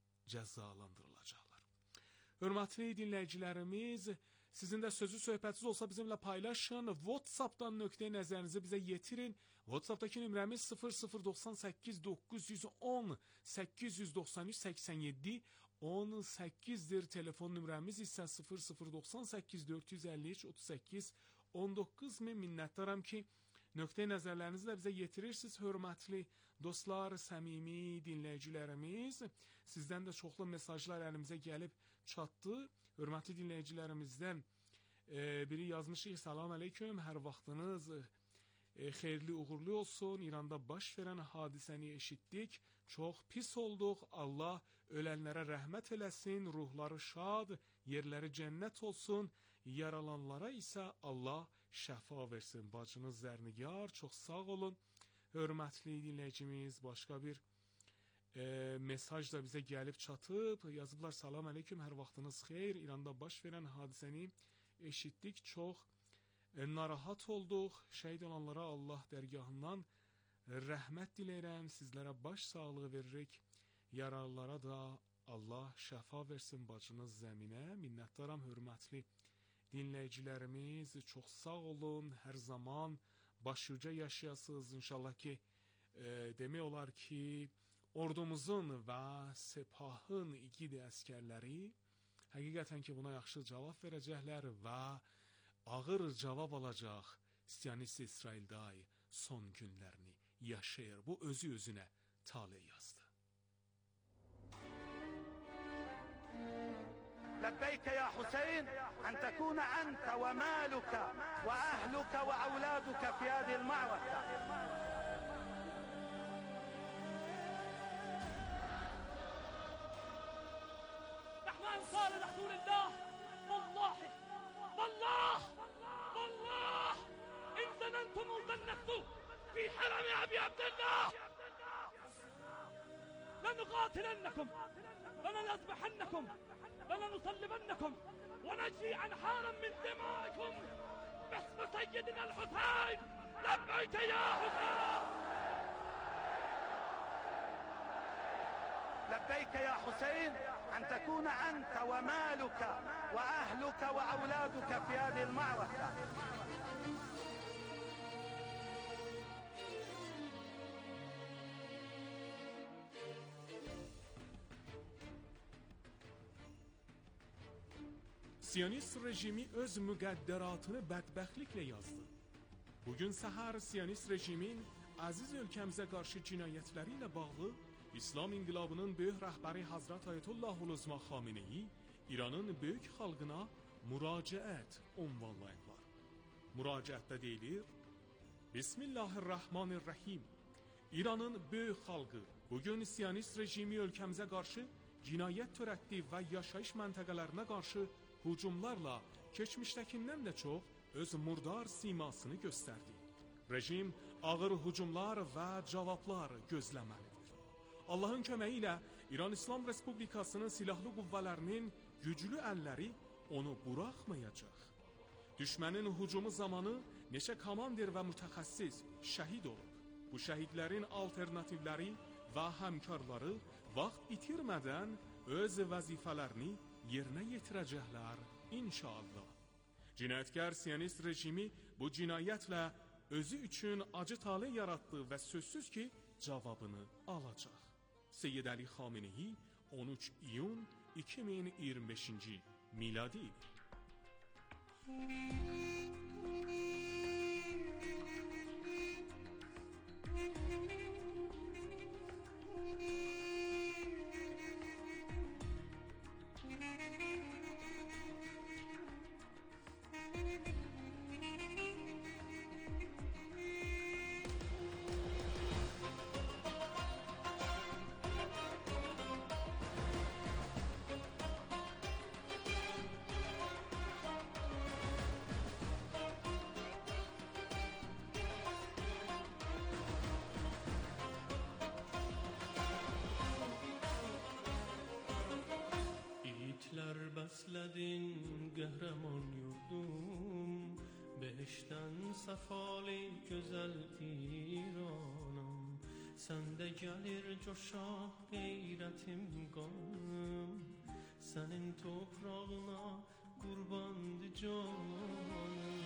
cəzalandırılacaqlar. Hörmətli dinləyicilərimiz, sizin də sözü söhbətsiz olsa bizimlə paylaşın. WhatsApp'dan nöqtəyi nəzərinizi bizə yetirin. WhatsApp'dakı nömrəmiz sıfır sıfır doxsan səkkiz doqquz yüz on səkkiz yüz doxsan üç səksən yeddi on səkkizdir. Telefon nömrəmiz isə sıfır sıfır doxsan səkkiz dörd yüz əlli üç otuz səkkiz on doqquz. Mən minnətdaram ki, nöqtəyi nəzərlərinizi də bizə yetirirsiniz. Hörmətli dostlar, səmimi dinləyicilərimiz, sizdən də çoxlu mesajlar əlimizə gəlib çatdı. Hörmətli dinləyicilərimizdən e, biri yazmışıq, salam əleyküm, hər vaxtınız e, xeyirli, uğurlu olsun. İranda baş verən hadisəni eşitdik, çox pis olduq. Allah ölənlərə rəhmət eləsin, ruhları şad, yerləri cənnət olsun. Yaralanlara isə Allah şəfa versin. Bacınız Zərnigar, çox sağ olun. Hörmətli dinləyicimiz, başqa bir E, mesaj da bizə gəlib çatıb, yazıblar, salam əleyküm, hər vaxtınız xeyr, İranda baş verən hadisəni eşitdik, çox e, narahat olduq, şəhid olanlara Allah dərgahından rəhmət diləyirəm, sizlərə baş sağlığı veririk, yaralılara da Allah şəfa versin. Bacınız Zəminə, minnətdaram. Hörmətli dinləyicilərimiz, çox sağ olun, hər zaman başuca yaşayasınız, inşallah ki, e, demək olar ki, ordumuzun və sepahın igid əskərləri həqiqətən ki, buna yaxşı cavab verəcəklər və ağır cavab alacaq. Siyonist İsraildə son günlərini yaşayır. Bu özü özünə talih yazdı.
لبيك يا حسين أن تكون أنت ومالك وأهلك وأولادك في هذه المعركة.
أنصار رسول الله، والله والله والله إن ظننتم ظننتم في حرم أبي عبد الله لنقاتلنكم ولنذبحنكم ولنصلبنكم ونجري أنهارا من دمائكم باسم سيدنا الحسين. لبيك يا حسين.
لبيك يا حسين أن تكون أنت ومالك وأهلك وأولادك في هذه المعركة.
Siyonist rejimi öz müqəddəratını bədbəxtliklə yazdı. Bugün səhər Siyonist rejimin əziz ölkəmizə qarşı cinayətləri ilə bağlı İslam inqilabının böyük rəhbəri Hazrat Ayətullah Uluzma Xameneyi İranın böyük xalqına müraciət ünvanlayıblar. Müraciətdə deyilir: Bismillahirrahmanirrahim. İranın böyük xalqı bugün Siyonist rejimi ölkəmizə qarşı cinayət törətdi və yaşayış məntəqələrinə qarşı hücumlarla keçmişdəkindən də çox öz murdar simasını göstərdi. Rejim ağır hücumlar və cavablar gözləməlidir. Allahın köməyi ilə İran İslam Respublikasının silahlı qüvvələrinin güclü əlləri onu buraxmayacaq. Düşmənin hücumu zamanı neçə komandir və mütəxəssis şəhid olub. Bu şəhidlərin alternativləri və həmkarları vaxt itirmədən öz vəzifələrini yerinə yetirəcəklər inşallah. Cinayətkar Siyonist rejimi bu cinayətlə özü üçün acı talih yaratdı və sözsüz ki cavabını alacaq. Seyyid Əli Xameneyi on üç iyun iki min iyirmi beşinci miladi il.
səfalı gözəl İranım, səndə gəlir coşaq qeyrətim qanım, sənin toprağına qurbandı canım.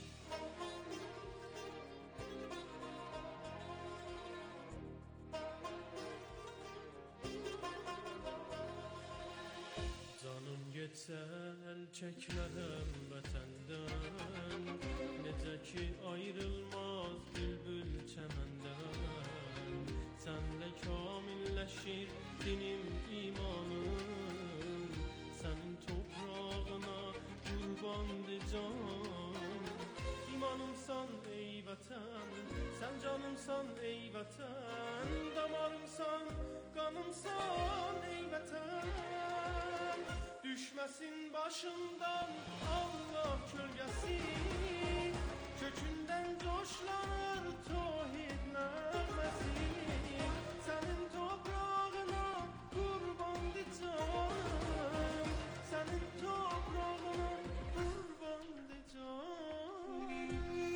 Canım getsə əl çəkmərəm vətəndən, necə ki ayrılmaz bülbül çəməndən. Sənlə kamilləşir dinim imanım, sənin toprağına qurbandı can. İmanımsan ey vətən, sən canımsan ey vətən, damarımsan, qanımsan ey vətən. Düşməsin başımdan Allah kölgəsi, kökündən coşlanır tohid nəğməsi. Sənin toprağına qurbandı canım, sənin toprağına qurbandı canım.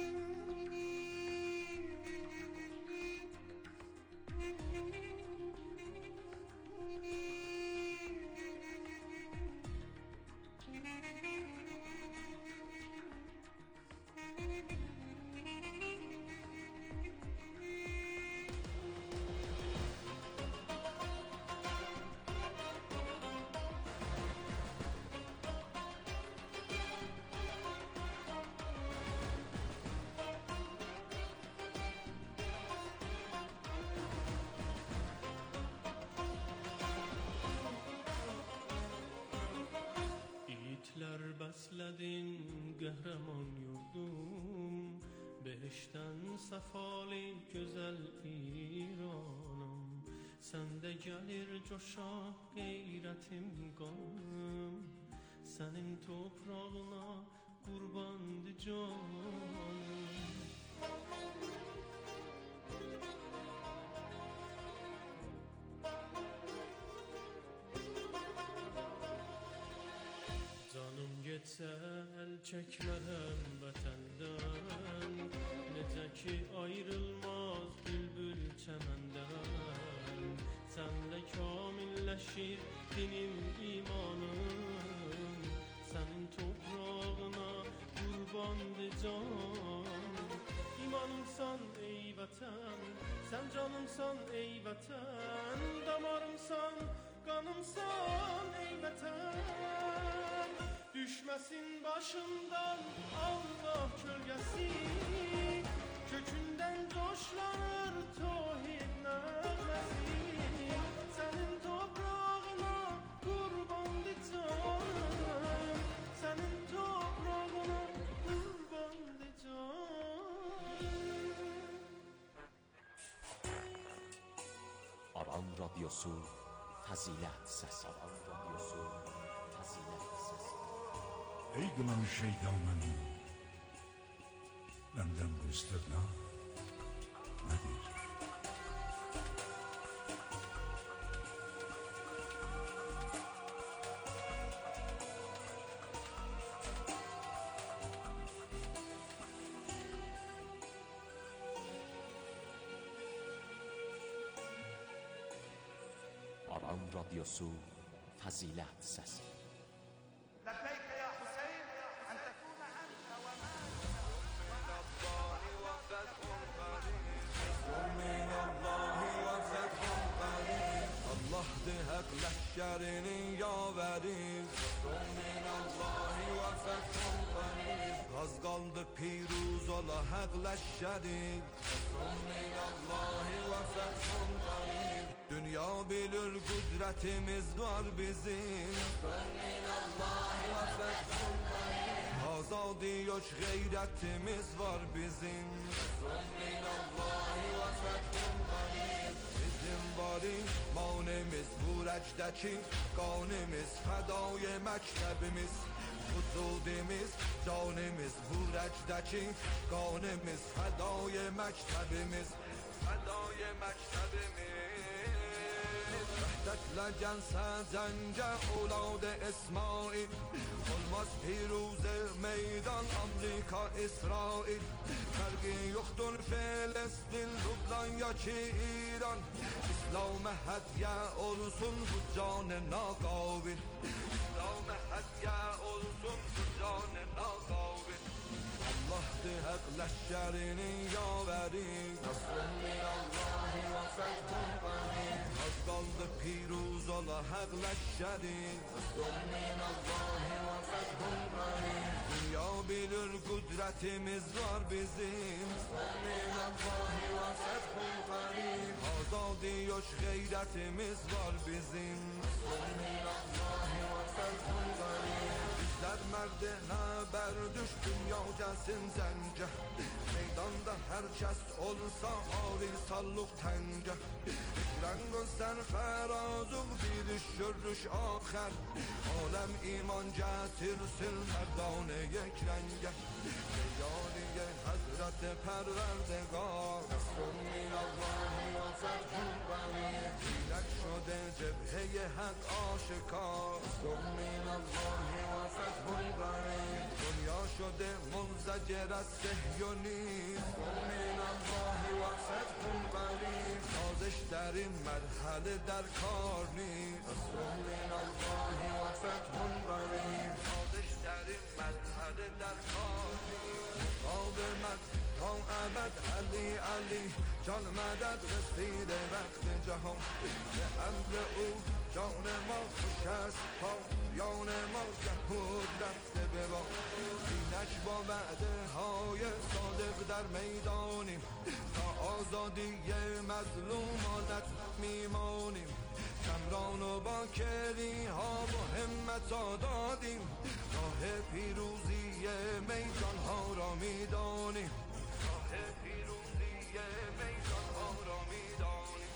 İtlər bəslədin qəhrəman yurdum, behişdən səfalı gözəl İranım, səndə gəlir coşaq qeyrətim qanım, sənin toprağına qurbandı canım. Canım getsə əl çəkmərəm vətəndən, necə ki ayrılmaz bülbül çəməndən. Sənlə kamilləşir dinim imanım, sənin toprağına qurbandı can. İmanımsan ey vətən, sən canımsan ey vətən, damarımsan, qanımsan ey vətən. Düşməsin başımdan Allah kölgəsi, kökündən coşlanır tohid nəğməsi. Sənin toprağına qurbandı canım, sənin toprağına qurbandı canım.
Aran Radyosu Fəzilət Səsi. Aran Radyosu Fəzilət Səsi.
Ey kılan şeytanın, benden bu istirna nedir?
Aran Radyosu Fəzilət Səsi.
لبيك يا حسين أن تكون أنت ومالك
من الله وفتح قريب الله دهق لشكرني yaverim من الله وفتح قريب az qaldı piruz ola haq leşkerim من الله وفتح قريب dünya bilir kudretimiz var bizim من الله وفتح قريب azadi yoş gayretimiz var bizim من الله وفتح قريب bizim var imanimiz bu recdeki kanimiz fedai mektebimiz huzudimiz canimiz bu recdeki kanimiz fedai mektebimiz fedai mektebimiz وحدت لجنس جنگ اولاد اسماعیل olmaz پیروز میدان آمریکا اسرائیل فرقی یختون فلسطین لبنان یا که ایران اسلام هدیه olsun bu can naqabil اسلام هدیه olsun bu can naqabil Allah'tı hak leşşerinin yaveri Nasrın minallahi ve fethun qarib Az qaldı piruz ola hak leşşeri Nasrın minallahi ve fethun qarib Dünya bilir kudretimiz var bizim Nasrın minallahi ve fethun qarib Azadi yoş gayretimiz var bizim Nasrın minallahi ve fethun qarib Bizler merde haber düş dünya gelsin zence Meydanda herkes olsa ağrı salluk tenge Rengün sen ferazuk bir şürüş ahir Alem iman getirsin merdane یک renge Yâliye Hazreti Perverdegar Nasrun minallahi ve fethun qarib Dilek şode cebheye hak aşikar Nasrun minallahi ve fethun qarib Dünya şode منزجر از صهیونیسم من الله و فتح قریب سازش در این مرحله در کار نیست من الله و فتح قریب سازش در این مرحله در کار نیست مقاومت تا ابد علی علی جان مدد رسید وقت جهان به امر او جان ما خوش است پایان ما جهود رفته به باد اینک با وعده های صادق در میدانیم تا آزادی مظلومانت میمانیم کمران و با کلی ها و همت دادیم راه پیروزی میدان ها را میدانیم راه پیروزی میدان ها را میدانیم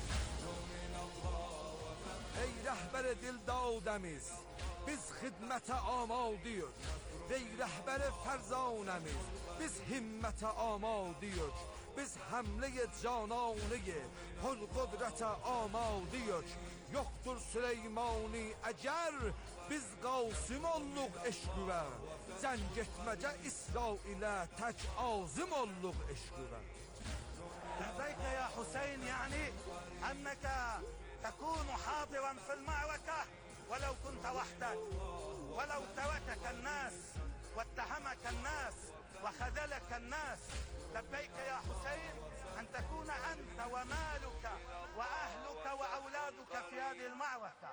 ای رهبر دل دادمیز biz xidmətə amadıyıq Ey rəhbər fərzanəmiz biz himmətə amadıyıq biz həmlə-i cananı pul qudrətə amadıyıq yoxdur Süleymani əgər biz qasim olluq eşqüvə zəng etməcə İsrailə tək azim olluq eşqüvə
لبيك يا حسين يعني أنك تكون حاضرا في المعركة ولو كنت وحدك ولو تركك الناس واتهمك الناس وخذلك الناس لبيك يا حسين أن تكون أنت ومالك وأهلك وأولادك في هذه المعركة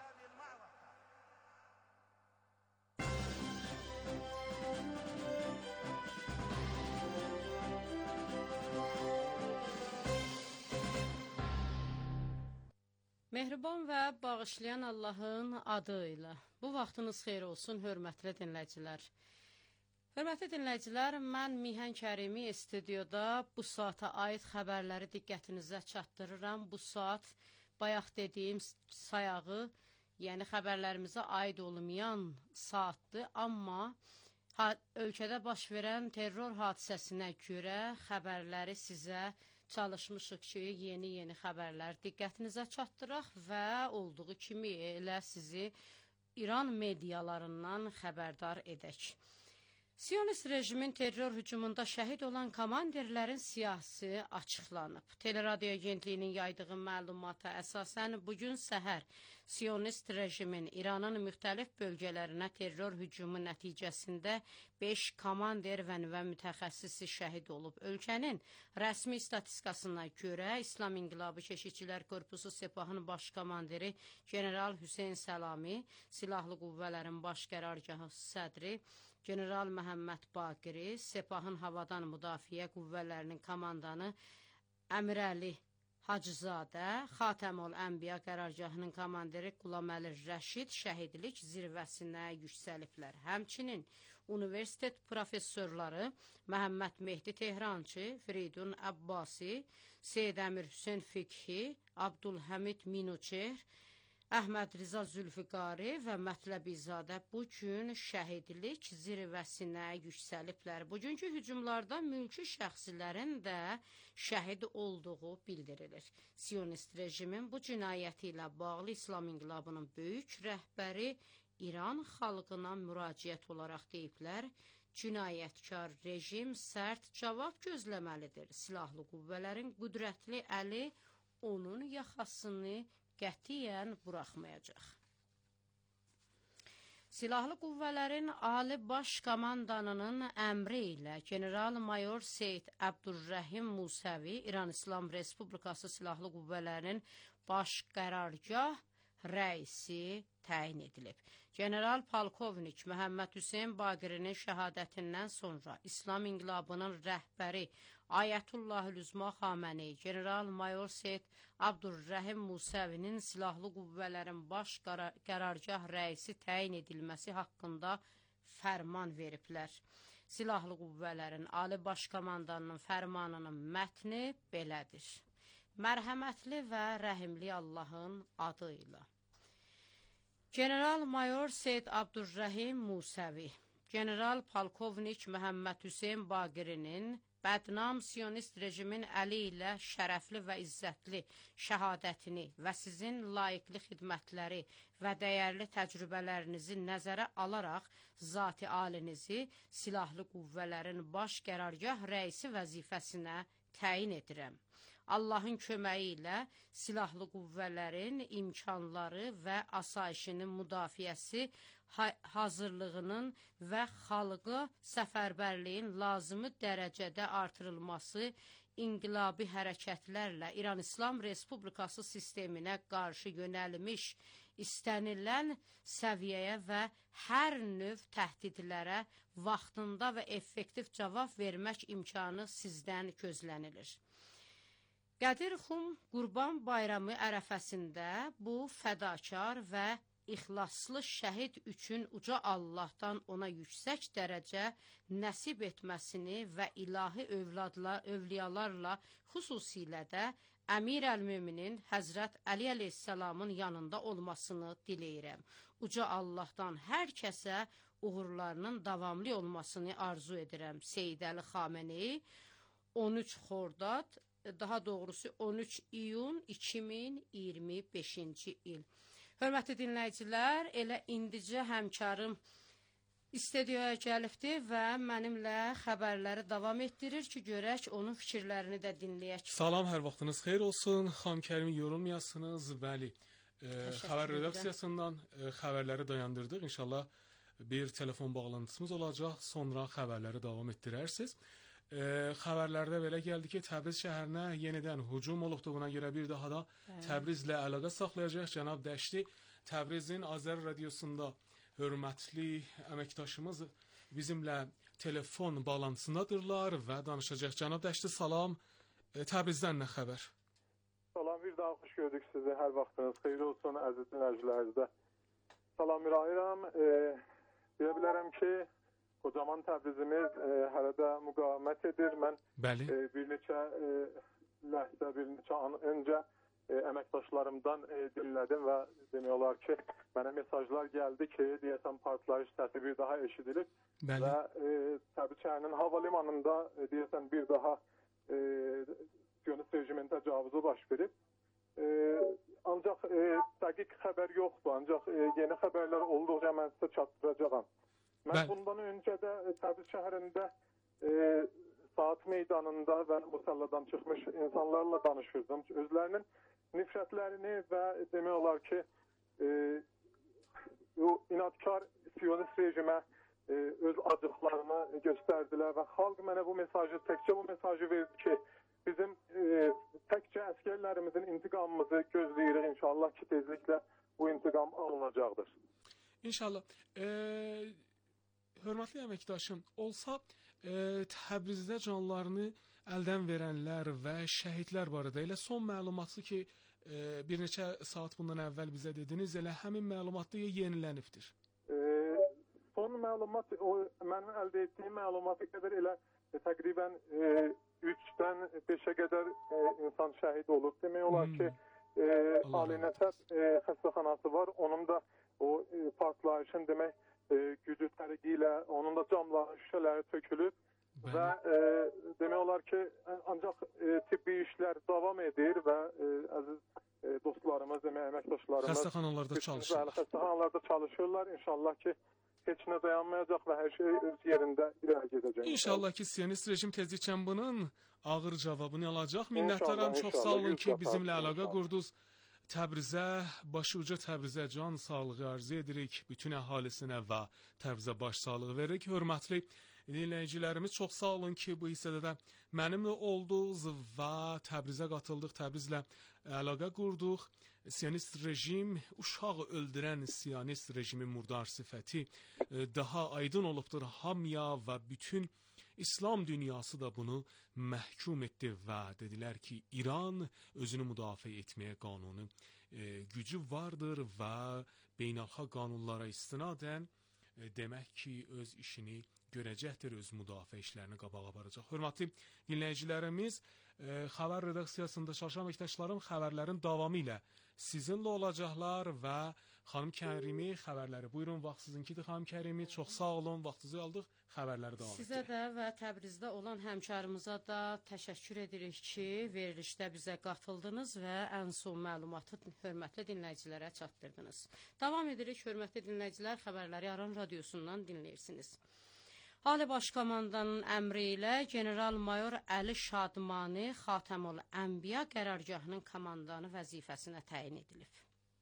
Mehriban və bağışlayan Allahın adı ilə. Bu vaxtınız xeyir olsun, hörmətli dinləyicilər. Hörmətli dinləyicilər, mən Mihan Kərimi studiyada bu saata aid xəbərləri diqqətinizə çatdırıram. Bu saat bayaq dediyim sayağı, yəni xəbərlərimizə aid olmayan saatdır, amma ölkədə baş verən terror hadisəsinə görə xəbərləri sizə çalışmışıq ki, yeni-yeni xəbərlər diqqətinizə çatdıraq və olduğu kimi elə sizi İran medialarından xəbərdar edək. Siyonist rejimin terror hücumunda şəhid olan komandirlərin siyahısı açıqlanıb. Teleradio agentliyinin yaydığı məlumata əsasən bugün səhər Siyonist rejimin İranın müxtəlif bölgələrinə terror hücumu nəticəsində beş komandir və nüvə mütəxəssisi şəhid olub. Ölkənin rəsmi statistikasına görə İslam İnqilabı Keşikçilər Korpusu Sepahın baş komandiri General Hüseyn Səlami, Silahlı Qüvvələrin baş qərargahı sədri General Məhəmməd Baqiri, Sepahın havadan müdafiə qüvvələrinin komandanı Əmirəli Hacızadə, Xatəmül Ənbiya qərargahının komandiri Qulaməli Rəşid şəhidlik zirvəsinə yüksəliblər. Həmçinin universitet professorları Məhəmməd Mehdi Tehrançı, Firidun Əbbasi, Seyd Əmir Hüseyn Fikhi, Abdülhəmid Minuçer, Əhməd Rza Zülfiqari və Mətləbizadə bu gün şəhidlik zirvəsinə yüksəliblər. Bugünkü hücumlarda mülki şəxsilərin də şəhid olduğu bildirilir. Siyonist rejimin bu cinayəti ilə bağlı İslam İnqilabının böyük rəhbəri İran xalqına müraciət olaraq deyiblər, cinayətkar rejim sərt cavab gözləməlidir. Silahlı qüvvələrin qüdrətli əli onun yaxasını qətiyyən buraxmayacaq. Silahlı qüvvələrin Ali Baş Komandanının əmri ilə General-Mayor Seyid Əbdurrəhim Musəvi İran İslam Respublikası Silahlı Qüvvələrinin baş qərargah rəisi təyin edilib. General Polkovnik Məhəmməd Hüseyn Baqirinin şəhadətindən sonra İslam İnqilabının rəhbəri Ayətullah-Üzma Xameneyi, General-Mayor Seyid Abdurrəhim Musəvinin Silahlı Qüvvələrin baş qərargah rəisi təyin edilməsi haqqında fərman veriblər. Silahlı Qüvvələrin Ali Baş Komandanının fərmanının mətni belədir. Mərhəmətli və rəhimli Allahın adı ilə. General-Mayor Seyid Abdurrəhim Musəvi, General Polkovnik Məhəmməd Hüseyn Baqirinin bədnam siyonist rejimin əli ilə şərəfli və izzətli şəhadətini və sizin layiqli xidmətləri və dəyərli təcrübələrinizi nəzərə alaraq zati alinizi Silahlı Qüvvələrin baş qərargah rəisi vəzifəsinə təyin edirəm. Allahın köməyi ilə Silahlı Qüvvələrin imkanları və asayişinin müdafiəsi, hazırlığının və xalqa səfərbərliyin lazımı dərəcədə artırılması, inqilabi hərəkətlərlə İran İslam Respublikası sisteminə qarşı yönəlmiş istənilən səviyyəyə və hər növ təhdidlərə vaxtında və effektiv cavab vermək imkanı sizdən gözlənilir. Qədir Xum Qurban Bayramı ərəfəsində bu fədakar və ixlaslı şəhid üçün uca Allahdan ona yüksək dərəcə nəsib etməsini və ilahi övladla, övliyalarla xüsusilə də Əmir əl-Müminin Həzrət Əli əleyhissalamın yanında olmasını diləyirəm. Uca Allahdan hər kəsə uğurlarının davamlı olmasını arzu edirəm. Seyid Əli Xameneyi on üç Xordad, daha doğrusu on üç iyun iki min iyirmi beşinci il. Hörmətli dinləyicilər, elə indicə həmkarım istudiyaya gəlibdir və mənimlə xəbərləri davam etdirir ki, görək onun fikirlərini də dinləyək.
Salam, hər vaxtınız xeyir olsun. Xanım Kərimi yorulmayasınız. Bəli, e, xəbər redaksiyasından e, xəbərləri dayandırdıq. İnşallah bir telefon bağlantısımız olacaq. Sonra xəbərləri davam etdirərsiniz. E, xəbərlərdə belə gəldi ki, Təbriz şəhərinə yenidən hücum olubduğuna görə bir daha da Təbrizlə əlaqə saxlayacaq. Cənab Dəşti Təbrizin Azər radiosunda hörmətli əməkdaşımız bizimlə telefon bağlantısındadırlar və danışacaq. Cənab Dəşti, salam. E, Təbrizdən nə xəbər?
Salam, bir daha xoş gördük sizi. Hər vaxtınız xeyir olsun, əziz dinləyicilərinizdə. Salam mülayirəm. E, deyə bilərəm ki, Qocaman Təbrizimiz e, hələ də müqavimət edir. Mən e, bir neçə e, ləhdə, bir neçə an öncə e, əməkdaşlarımdan e, dinlədim və demək olar ki, mənə mesajlar gəldi ki, deyəsən partlayış səsi bir daha eşidilib. Bəli. Və e, Təbriz şəhərinin hava limanında e, deyəsən bir daha e, siyonist rejimin təcavüzü baş verib. E, ancaq e, dəqiq xəbər yoxdur, ancaq e, yeni xəbərlər olduqca mən sizə çatdıracağam. Mən Bəl. bundan öncə də Təbriz şəhərində e, saat meydanında və musalladan çıxmış insanlarla danışırdım. Özlərinin nifrətlərini və demək olar ki, e, o inadkar siyonist rejimə e, öz acıqlarını göstərdilər və xalq mənə bu mesajı, təkcə bu mesajı verdi ki, bizim e, təkcə əskərlərimizin intiqamımızı gözləyirik. İnşallah ki, tezliklə bu intiqam alınacaqdır.
İnşallah. Eee Hörmətli əməkdaşım, olsa e, Təbrizdə canlarını əldən verənlər və şəhidlər barədə elə son məlumatı ki, e, bir neçə saat bundan əvvəl bizə dediniz, elə həmin məlumat da yenilənibdir.
E, son məlumat, o, mənim əldə etdiyim məlumata qədər elə e, təqribən e, üçdən beşə qədər e, insan şəhid olub. Demək olar hmm. ki, e, Ali Nəsəb e, xəstəxanası var. Onun da o e, partlayışın demək e, gücü tərqi ilə onun da camları, şüşələri tökülüb. Ben... Və e, demək olar ki, ancaq e, tibbi işlər davam edir və e, əziz e, dostlarımız, demək, əməkdaşlarımız
xəstəxanalarda çalışırlar.
Xəstəxanalarda çalışırlar. İnşallah ki, heç nə dayanmayacaq və hər şey öz yerində irəli gedəcək.
İnşallah ki, Siyonist rejim tezliklə bunun ağır cavabını alacaq. Minnətdaram, çox sağ olun ki, bizimlə əlaqə qurdunuz. Təbrizə, başuca Təbrizə can sağlığı arzu edirik. Bütün əhalisinə və Təbrizə baş sağlığı veririk. Hörmətli dinləyicilərimiz, çox sağ olun ki, bu hissədə də mənimlə oldunuz və Təbrizə qatıldıq, Təbrizlə əlaqə qurduq. Siyonist rejim, uşaq öldürən Siyonist rejimin murdar sifəti daha aydın olubdur hamıya və bütün İslam dünyası da bunu məhkum etdi və dedilər ki, İran özünü müdafiə etməyə qanunu e, gücü vardır və beynəlxalq qanunlara istinadən e, demək ki, öz işini görəcəkdir, öz müdafiə işlərini qabağa aparacaq. Hörmətli dinləyicilərimiz, e, xəbər redaksiyasında çalışan əməkdaşlarım xəbərlərin davamı ilə sizinlə olacaqlar və xanım Kərimi xəbərləri. Buyurun, vaxt sizinkidir xanım Kərimi. Çox sağ olun, vaxtınızı aldıq. Xəbərləri davam etdik.
Sizə də və Təbrizdə olan həmkarımıza da təşəkkür edirik ki, verilişdə bizə qatıldınız və ən son məlumatı hörmətli dinləyicilərə çatdırdınız. Davam edirik, hörmətli dinləyicilər, xəbərləri Aran radiosundan dinləyirsiniz. Ali Başkomandanın əmri ilə General-Mayor Əli Şadmani Xatəmül Ənbiya qərargahının komandanı vəzifəsinə təyin edilib.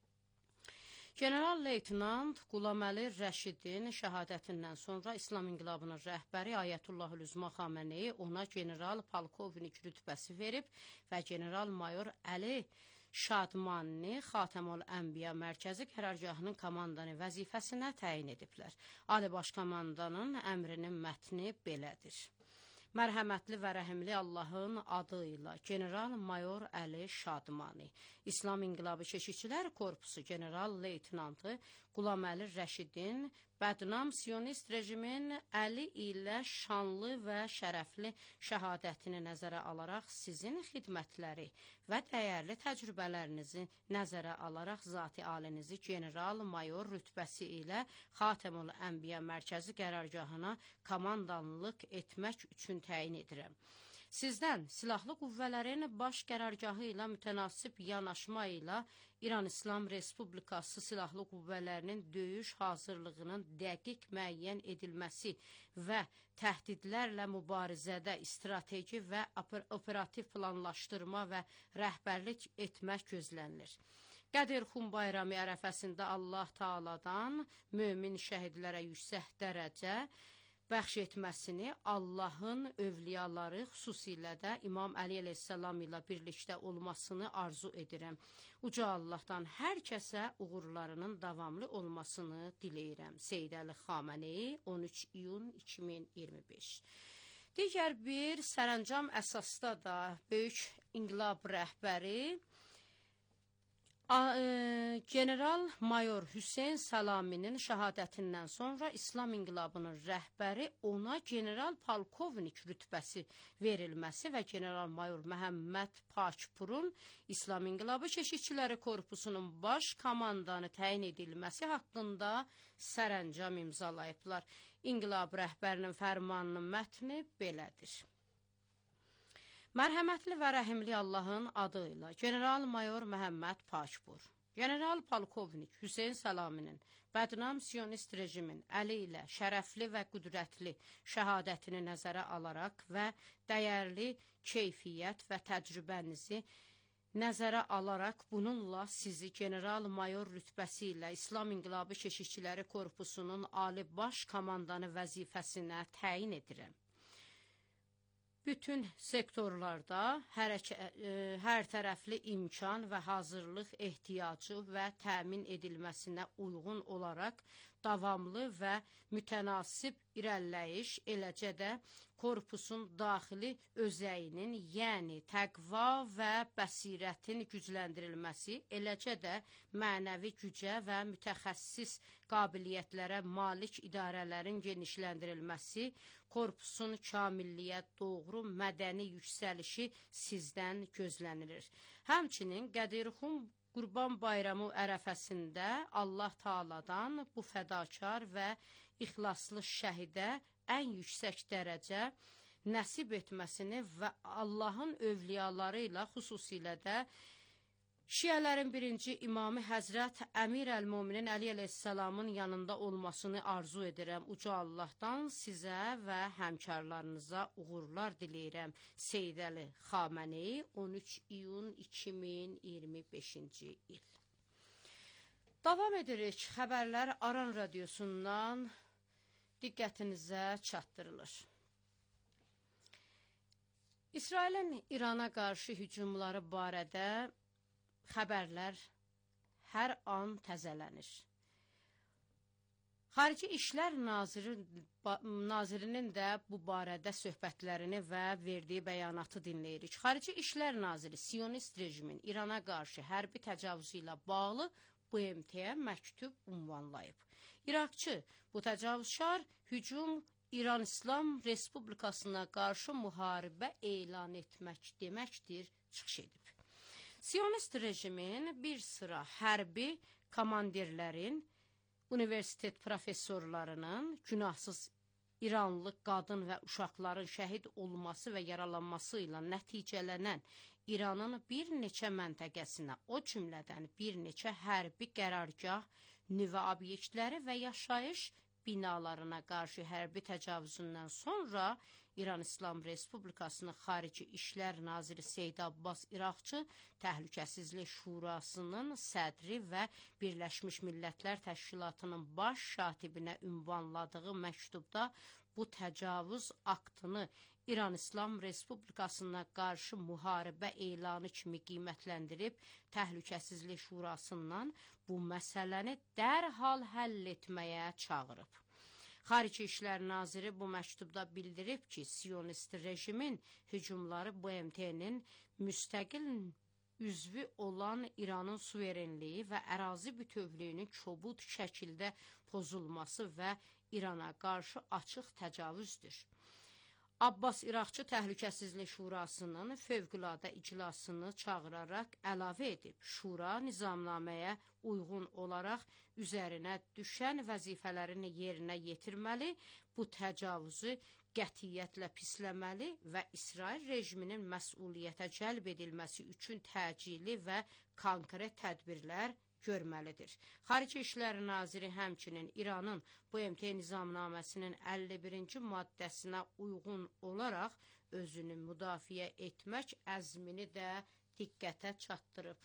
General-Leytenant Qulaməli Rəşidin şəhadətindən sonra İslam İnqilabının rəhbəri Ayətullah Üzma Xameneyi ona general-polkovnik rütbəsi verib və General-Mayor Əli Şadmani Xatəmül Ənbiya mərkəzi qərargahının komandanı vəzifəsinə təyin ediblər. Ali Başkomandanın əmrinin mətni belədir. Mərhəmətli və rəhimli Allahın adı ilə General-Mayor Əli Şadmani, İslam İnqilabı Keşikçilər Korpusu General-Leytenantı Qulaməli Rəşidin bədnam Siyonist rejimin Əli ilə şanlı və şərəfli şəhadətini nəzərə alaraq sizin xidmətləri və dəyərli təcrübələrinizi nəzərə alaraq zati alinizi General-Mayor rütbəsi ilə Xatəmül Ənbiya mərkəzi qərargahına komandanlıq etmək üçün təyin edirəm. Sizdən silahlı qüvvələrin baş qərargahı ilə mütənasib yanaşma ilə İran İslam Respublikası silahlı qüvvələrinin döyüş hazırlığının dəqiq müəyyən edilməsi və təhdidlərlə mübarizədə strateji və operativ planlaşdırma və rəhbərlik etmək gözlənilir. Qədir Xum bayramı ərəfəsində Allah Taala'dan mömin şəhidlərə yüksək dərəcə bəxş etməsini, Allahın övliyaları, xüsusilə də İmam Əli əleyhissalam ilə birlikdə olmasını arzu edirəm. Uca Allahdan hər kəsə uğurlarının davamlı olmasını diləyirəm. Seyyid Əli Xameneyi, on üç iyun iki min iyirmi beş. Digər bir sərəncam əsasda da böyük inqilab rəhbəri General-Mayor Hüseyn Salaminin şəhadətindən sonra İslam İnqilabının rəhbəri ona general-polkovnik rütbəsi verilməsi və General-Mayor Məhəmməd Pakpurun İslam İnqilabı Keşikçiləri Korpusunun baş komandanı təyin edilməsi haqqında sərəncam imzalayıblar. İnqilab rəhbərinin fərmanının mətni belədir. Mərhəmətli və rəhimli Allahın adı ilə General-Mayor Məhəmməd Pakpur, General-Polkovnik Hüseyn Salaminin bədnam Siyonist rejimin Əli ilə şərəfli və qüdrətli şəhadətini nəzərə alaraq və dəyərli keyfiyyət və təcrübənizi nəzərə alaraq bununla sizi General-Mayor rütbəsi ilə İslam İnqilabı Keşikçiləri Korpusunun Ali Baş Komandanı vəzifəsinə təyin edirəm. Bütün sektorlarda hər, hər tərəfli imkan və hazırlıq ehtiyacı və təmin edilməsinə uyğun olaraq davamlı və mütənasib irəliləyiş, eləcə də korpusun daxili özəyinin, yəni təqva və bəsirətin gücləndirilməsi, eləcə də mənəvi gücə və mütəxəssis qabiliyyətlərə malik idarələrin genişləndirilməsi, korpusun kamilliyə doğru mədəni yüksəlişi sizdən gözlənilir. Həmçinin Qədirxum Qurban Bayramı ərəfəsində Allah Taala'dan bu fədakar və ixlaslı şəhidə ən yüksək dərəcə nəsib etməsini və Allahın övliyaları ilə xüsusilə də Şiələrin birinci imamı Həzrət Əmir Əl-Müminin Əli əleyhissalamın yanında olmasını arzu edirəm. Uca Allahdan sizə və həmkarlarınıza uğurlar diləyirəm. Seyid Əli Xameneyi, on üç iyun iki min iyirmi beşinci il. Davam edirik. Xəbərlər Aran Radiosundan diqqətinizə çatdırılır. İsrailin İrana qarşı hücumları barədə xəbərlər hər an təzələnir. Xarici İşlər Naziri, Nazirinin də bu barədə söhbətlərini və verdiyi bəyanatı dinləyirik. Xarici İşlər Naziri Siyonist rejimin İrana qarşı hərbi təcavüzü ilə bağlı B M T-yə məktub ünvanlayıb. İraqçı, bu təcavüzkar hücum İran İslam Respublikasına qarşı müharibə elan etmək deməkdir, çıxış edib. Siyonist rejimin bir sıra hərbi komandirlərin, universitet professorlarının, günahsız İranlı qadın və uşaqların şəhid olması və yaralanması ilə nəticələnən İranın bir neçə məntəqəsinə, o cümlədən bir neçə hərbi qərargah, nüvə obyektləri və yaşayış binalarına qarşı hərbi təcavüzündən sonra İran İslam Respublikasının Xarici İşlər Naziri Seyid Abbas İraqçı Təhlükəsizlik Şurasının sədri və Birləşmiş Millətlər Təşkilatının baş katibinə ünvanladığı məktubda bu təcavüz aktını İran İslam Respublikasına qarşı müharibə elanı kimi qiymətləndirib, Təhlükəsizlik Şurasından bu məsələni dərhal həll etməyə çağırıb. Xarici İşlər Naziri bu məktubda bildirib ki, Siyonist rejimin hücumları B M T-nin müstəqil üzvü olan İranın suverenliyi və ərazi bütövlüyünün kobud şəkildə pozulması və İrana qarşı açıq təcavüzdür. Abbas İraqçı Təhlükəsizlik Şurasının fövqüladə iclasını çağıraraq əlavə edib, Şura nizamnaməyə uyğun olaraq üzərinə düşən vəzifələrini yerinə yetirməli, bu təcavüzü qətiyyətlə pisləməli və İsrail rejiminin məsuliyyətə cəlb edilməsi üçün təcili və konkret tədbirlər görməlidir. Xarici İşlər Naziri həmçinin İranın B M T nizamnaməsinin əlli birinci maddəsinə uyğun olaraq özünü müdafiə etmək əzmini də diqqətə çatdırıb.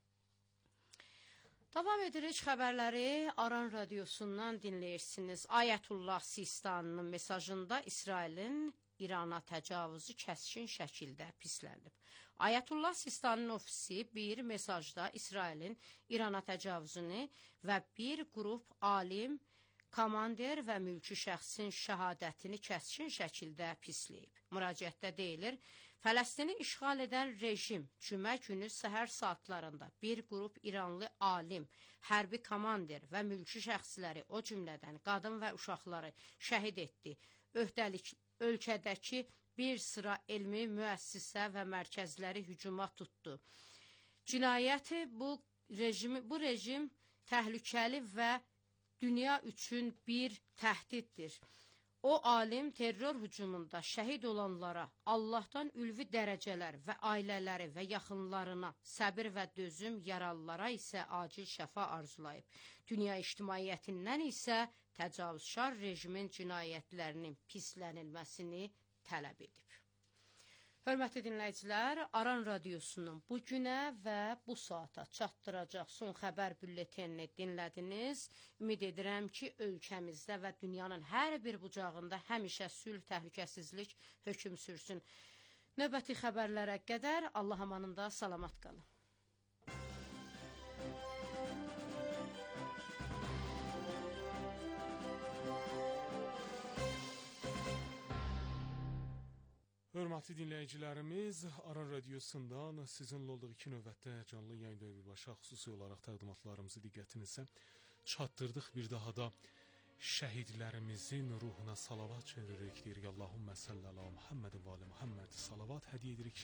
Davam edirik xəbərləri Aran Radiosundan dinləyirsiniz. Ayətullah Sistanının mesajında İsrailin İrana təcavüzü kəskin şəkildə pislənib. Ayətullah Sistanın ofisi bir mesajda İsrailin İrana təcavüzünü və bir qrup alim, komander və mülki şəxsin şəhadətini kəskin şəkildə pisləyib. Müraciətdə deyilir, Fələstini işğal edən rejim cümə günü səhər saatlarında bir qrup İranlı alim, hərbi komander və mülki şəxsləri, o cümlədən qadın və uşaqları şəhid etdi. Öhdəlik ölkədəki bir sıra elmi müəssisə və mərkəzləri hücuma tutdu. Cinayəti bu rejimi, bu rejim təhlükəli və dünya üçün bir təhdiddir. O alim terror hücumunda şəhid olanlara Allahdan ülvi dərəcələr və ailələri və yaxınlarına səbir və dözüm, yaralılara isə acil şəfa arzulayıb. Dünya ictimaiyyətindən isə təcavüzkar rejimin cinayətlərinin pislənilməsini tələb edib. Hörmətli dinləyicilər, Aran Radiosunun bu günə və bu saata çatdıracaq son xəbər bülletenini dinlədiniz. Ümid edirəm ki, ölkəmizdə və dünyanın hər bir bucağında həmişə sülh, təhlükəsizlik hökm sürsün. Növbəti xəbərlərə qədər Allah amanında salamat qalın.
Hörmətli dinləyicilərimiz, Aran Radiosundan sizinlə olduğu iki növbətdə canlı yayında birbaşa xüsusi olaraq təqdimatlarımızı diqqətinizə çatdırdıq. Bir daha da şəhidlərimizin ruhuna salavat çeviririk, deyirik. Allahümmə səllələ Muhammed və alə Muhammed salavat hədiyyə edirik